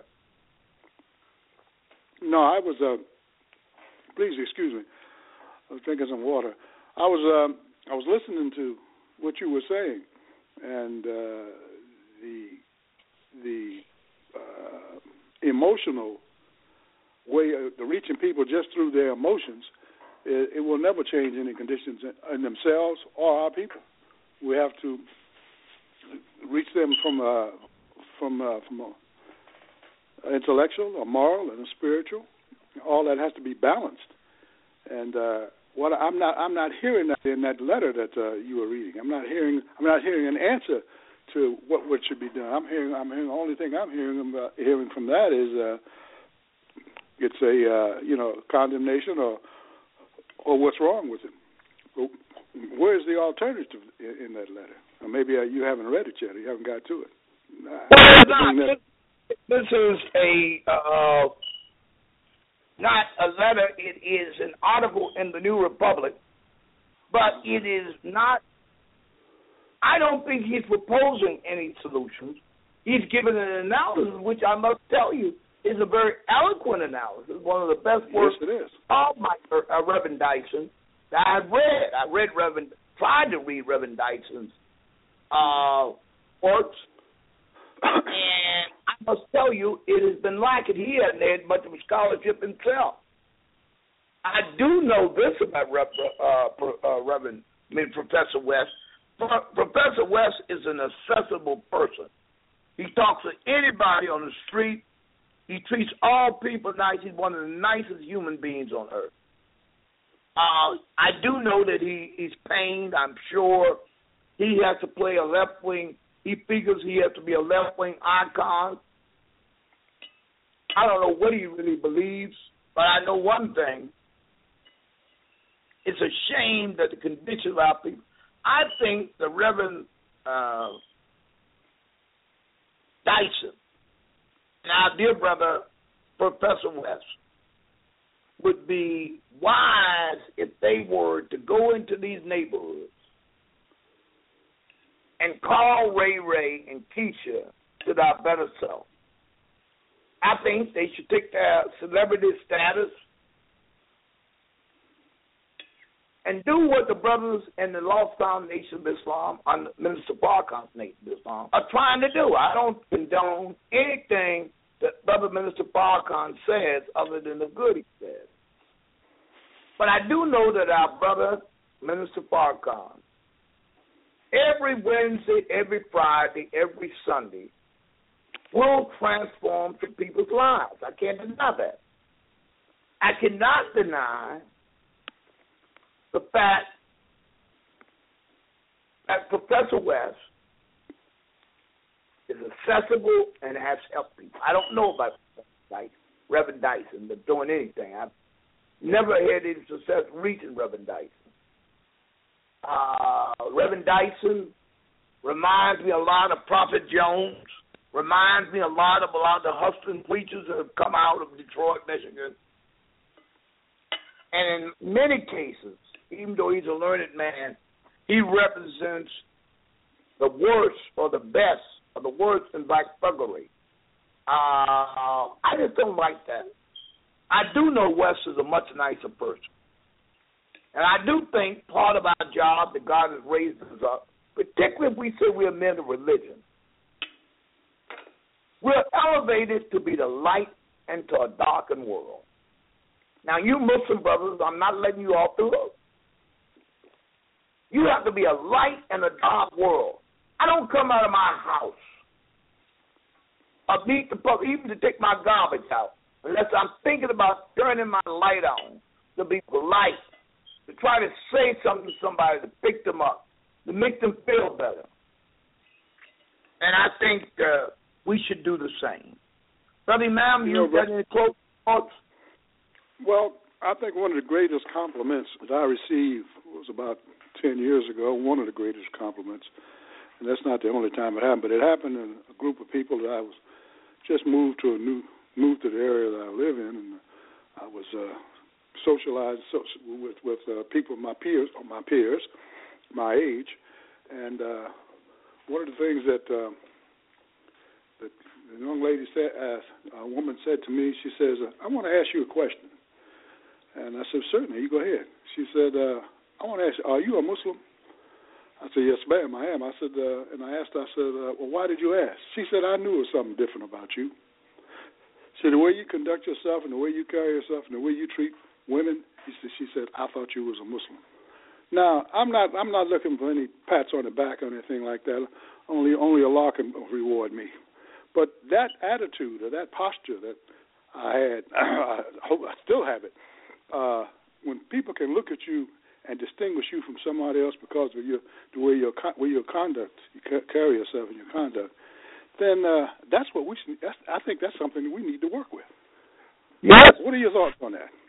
No, I was. Uh, please excuse me. I was drinking some water. I was. Um, I was listening to what you were saying, and uh, the the uh, emotional way of the reaching people just through their emotions. It, it will never change any conditions in, in themselves or our people. We have to reach them from a from a, from a intellectual, a moral, and a spiritual. All that has to be balanced. And uh, what I'm not I'm not hearing that in that letter that uh, you were reading. I'm not hearing I'm not hearing an answer to what what should be done. I'm hearing I'm hearing the only thing I'm hearing about, hearing from that is uh, it's a uh, you know condemnation or or what's wrong with it. Where's the alternative in, in that letter? Or maybe uh, you haven't read it yet. Or you haven't got to it. Well, not, this is a uh, not a letter. It is an article in the New Republic, but it is not. I don't think he's proposing any solutions. He's given an analysis, which I must tell you is a very eloquent analysis, one of the best works yes, it is. of my uh, Reverend Dyson that I've read. I read Reverend, tried to read Reverend Dyson's uh, works, and I must tell you, it has been lacking. He hasn't had much of a scholarship himself. I do know this about Rev, uh, uh, Reverend, I mean, Professor West. Professor West is an accessible person. He talks to anybody on the street. He treats all people nice. He's one of the nicest human beings on earth. Uh, I do know that he, he's pained. I'm sure he has to play a left wing. He figures he has to be a left wing icon. I don't know what he really believes, but I know one thing. It's a shame that the condition of our people. I think the Reverend uh, Dyson and our dear brother Professor West would be wise if they were to go into these neighborhoods and call Ray Ray and Keisha to their better self. I think they should take their celebrity status and do what the brothers in the Lost Found Nation of Islam, on Minister Farrakhan's Nation of Islam, are trying to do. I don't condone anything that Brother Minister Farrakhan says other than the good he says. But I do know that our brother, Minister Farrakhan, every Wednesday, every Friday, every Sunday, will transform some people's lives. I can't deny that. I cannot deny the fact that Professor West is accessible and has helped people. I don't know about like Reverend Dyson, but doing anything. I've never had any success reaching Reverend Dyson. Uh, Reverend Dyson reminds me a lot of Prophet Jones, reminds me a lot of a lot of the hustling preachers that have come out of Detroit, Michigan. And in many cases, even though he's a learned man, he represents the worst or the best of the worst in black thuggery. Uh, I just don't like that. I do know West is a much nicer person. And I do think part of our job that God has raised us up, particularly if we say we're men of religion, we're elevated to be the light into a darkened world. Now, you Muslim brothers, I'm not letting you off the hook. You have to be a light in a dark world. I don't come out of my house or meet the public, even to take my garbage out, unless I'm thinking about turning my light on to be polite, to try to say something to somebody to pick them up, to make them feel better. And I think uh, we should do the same. Brother Imam, you, you know, got any close thoughts? Well, I think one of the greatest compliments that I received was about ten years ago, one of the greatest compliments, and that's not the only time it happened, but it happened in a group of people that I was just moved to a new, moved to the area that I live in, and I was uh, socialized so, with with uh, people, my peers, or my peers, my age, and uh, one of the things that uh, that the young lady said, uh, a woman said to me, she says, "I want to ask you a question," and I said, "Certainly, you go ahead." She said, uh, "I want to ask you, are you a Muslim?" I said, "Yes, ma'am, I am." I said, uh, and I asked her, I said, uh, "Well, why did you ask?" She said, "I knew there was something different about you." She said, "The way you conduct yourself and the way you carry yourself and the way you treat women," she said, she said, "I thought you was a Muslim." Now, I'm not I'm not looking for any pats on the back or anything like that. Only only Allah can reward me. But that attitude or that posture that I had, I hope I still have it, uh, when people can look at you and distinguish you from somebody else because of your the way your way your conduct, you carry yourself in your conduct, then uh, that's what we should. That's, I think that's something that we need to work with. Yes. What are your thoughts on that?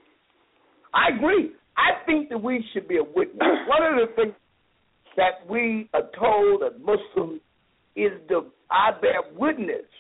I agree. I think that we should be a witness. One of the things that we are told as Muslims is the I bear witness.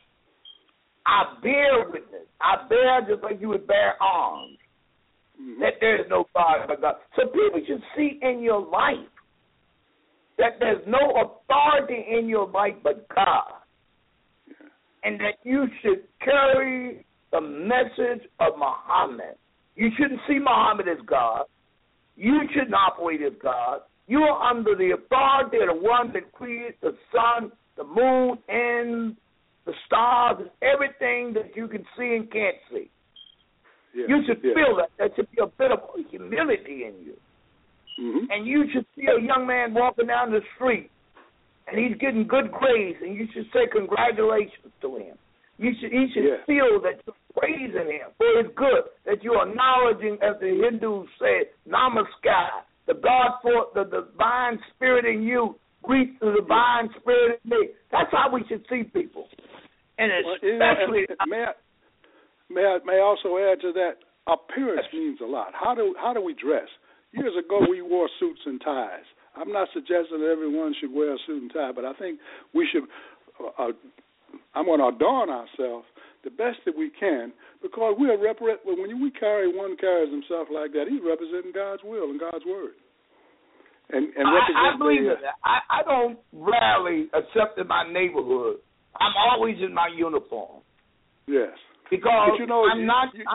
I bear witness. I bear just like you would bear arms. Mm-hmm. That there is no God but God. So people should see in your life that there's no authority in your life but God. Yeah. and that you should carry the message of Muhammad. You shouldn't see Muhammad as God. You shouldn't operate as God. You are under the authority of the one that created the sun, the moon, and the stars, and everything that you can see and can't see. Yeah, you should yeah. feel that. There should be a bit of humility in you. Mm-hmm. And you should see a young man walking down the street, and he's getting good grades, and you should say congratulations to him. You should, he should yeah. feel that you're praising him for his good, that you're acknowledging, as the Hindus said, Namaskar, the God for the divine spirit in you greets the divine yeah. spirit in me. That's how we should see people. And especially... Well, may, I, may, I, may I also add to that, appearance means a lot. How do how do we dress? Years ago, we wore suits and ties. I'm not suggesting that everyone should wear a suit and tie, but I think we should... Uh, uh, I'm going to adorn ourselves the best that we can, because we are represent. When we carry one carries himself like that, he's representing God's will and God's word. And, and I, I believe the, in that. I, I don't rarely, except in my neighborhood. I'm always in my uniform. Yes, because but you know, I'm you, not. You, I'm,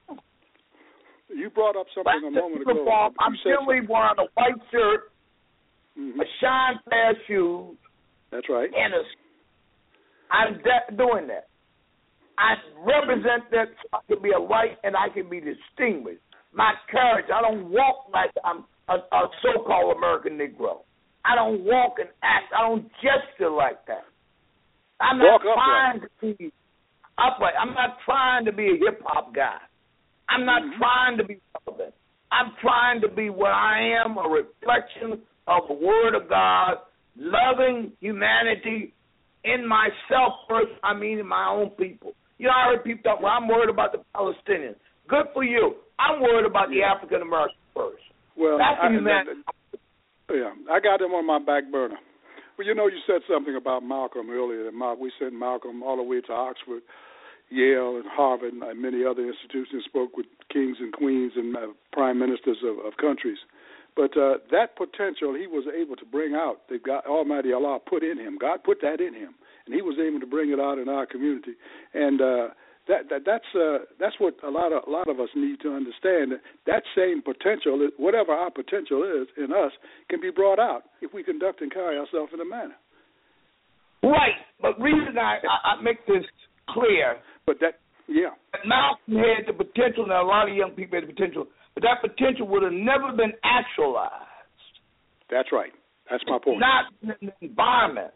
you brought up something a moment ago. Uniform, I'm generally wearing a white shirt, mm-hmm. a shine pair of shoes. That's right. And a I'm de- doing that. I represent that so I can be a light and I can be distinguished. My courage, I don't walk like I'm a, a so-called American Negro. I don't walk and act. I don't gesture like that. I'm not walk trying upright. to be upright. I'm not trying to be a hip-hop guy. I'm not mm-hmm. trying to be relevant. I'm trying to be what I am, a reflection of the Word of God, loving humanity, in myself first, I mean in my own people. You know, I heard people talk, well, I'm worried about the Palestinians. Good for you. I'm worried about the African Americans first. Well, That's I, humanity. Yeah, I got them on my back burner. Well, you know, you said something about Malcolm earlier. That Mal- we sent Malcolm all the way to Oxford, Yale, and Harvard, and many other institutions, spoke with kings and queens and uh, prime ministers of, of countries. But uh, that potential he was able to bring out, that God Almighty Allah put in him. God put that in him, and he was able to bring it out in our community. And uh, that, that that's uh, that's what a lot of a lot of us need to understand. That, that same potential, whatever our potential is in us, can be brought out if we conduct and carry ourselves in a manner. Right, but reason I, I, I make this clear. But that, yeah, Malcolm had the potential, and a lot of young people had the potential. But that potential would have never been actualized. That's right. That's my point. Not in an environment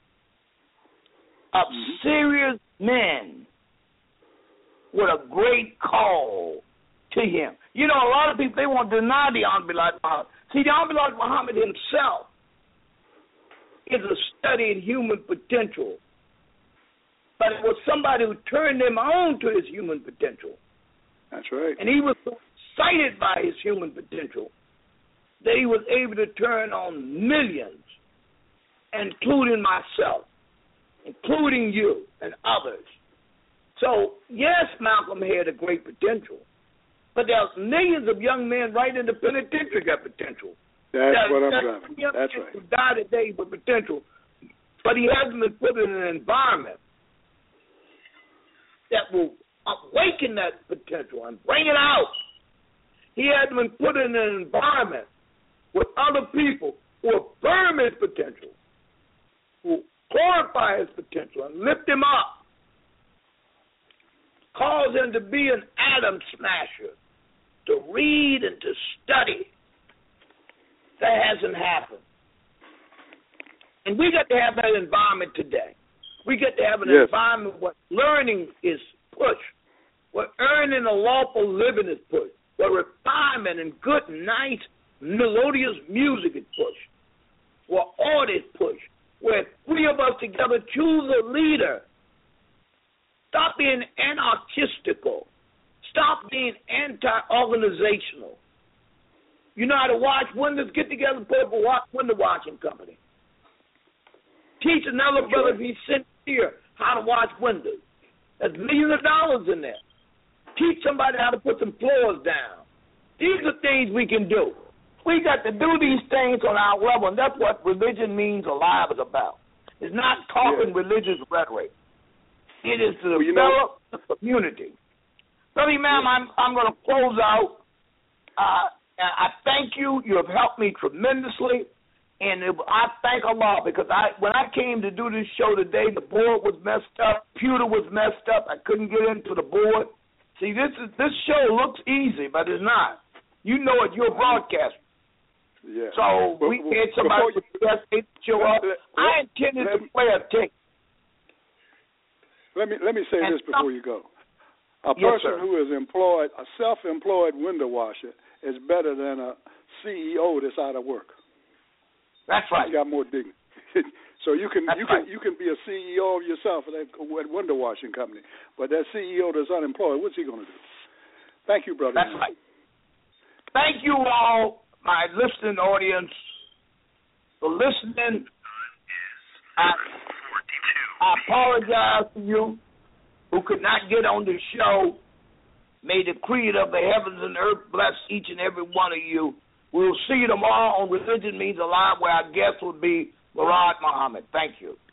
of mm-hmm. serious men with a great call to him. You know, a lot of people, they want to deny the Honorable Muhammad. See, the Honorable Muhammad himself is a study in human potential. But it was somebody who turned him on to his human potential. That's right. And he was so excited by his human potential that he was able to turn on millions, including myself, including you and others. So, yes, Malcolm had a great potential, but there's millions of young men right in the penitentiary got potential. That's that, what I'm that driving. That's right. Who died today with potential, but he hasn't been put in an environment that will awaken that potential and bring it out. He hasn't been put in an environment with other people who affirm his potential, who glorify his potential and lift him up, cause him to be an atom smasher, to read and to study. That hasn't happened. And we got to have that environment today. We get to have an yes. environment where learning is pushed, where earning a lawful living is pushed, where refinement and good, nice, melodious music is pushed, where art is pushed, where three of us together choose a leader. Stop being anarchistical. Stop being anti-organizational. You know how to wash windows? Get together and put up a window washing company. Teach another brother if he's sincere how to wash windows. There's millions of dollars in there. Teach somebody how to put some floors down. These are things we can do. We got to do these things on our level, and that's what religion means alive is about. It's not talking yeah. religious rhetoric. It is to well, you develop know, the community. Billy, ma'am, I'm I'm going to close out. Uh, I thank you. You have helped me tremendously, and it, I thank Allah because I when I came to do this show today, the board was messed up, computer was messed up. I couldn't get into the board. See, this is this show looks easy, but it's not. You know it. You're a broadcaster. Yeah. So but, we had somebody with the show up. Let, I intended let, to play a tape. Let me let me say and this before you go. A yes, person sir. who is employed, a self-employed window washer, is better than a C E O that's out of work. That's right. He's got more dignity. So you can that's you can right. you can be a C E O of yourself at a window washing company, but that C E O that's unemployed, what's he going to do? Thank you, brother. That's right. Thank you all, my listening audience, for listening. I, I apologize to you who could not get on the show. May the creator of the heavens and earth bless each and every one of you. We'll see you tomorrow on Religion Means Alive, where our guest will be Murad Muhammad. Thank you.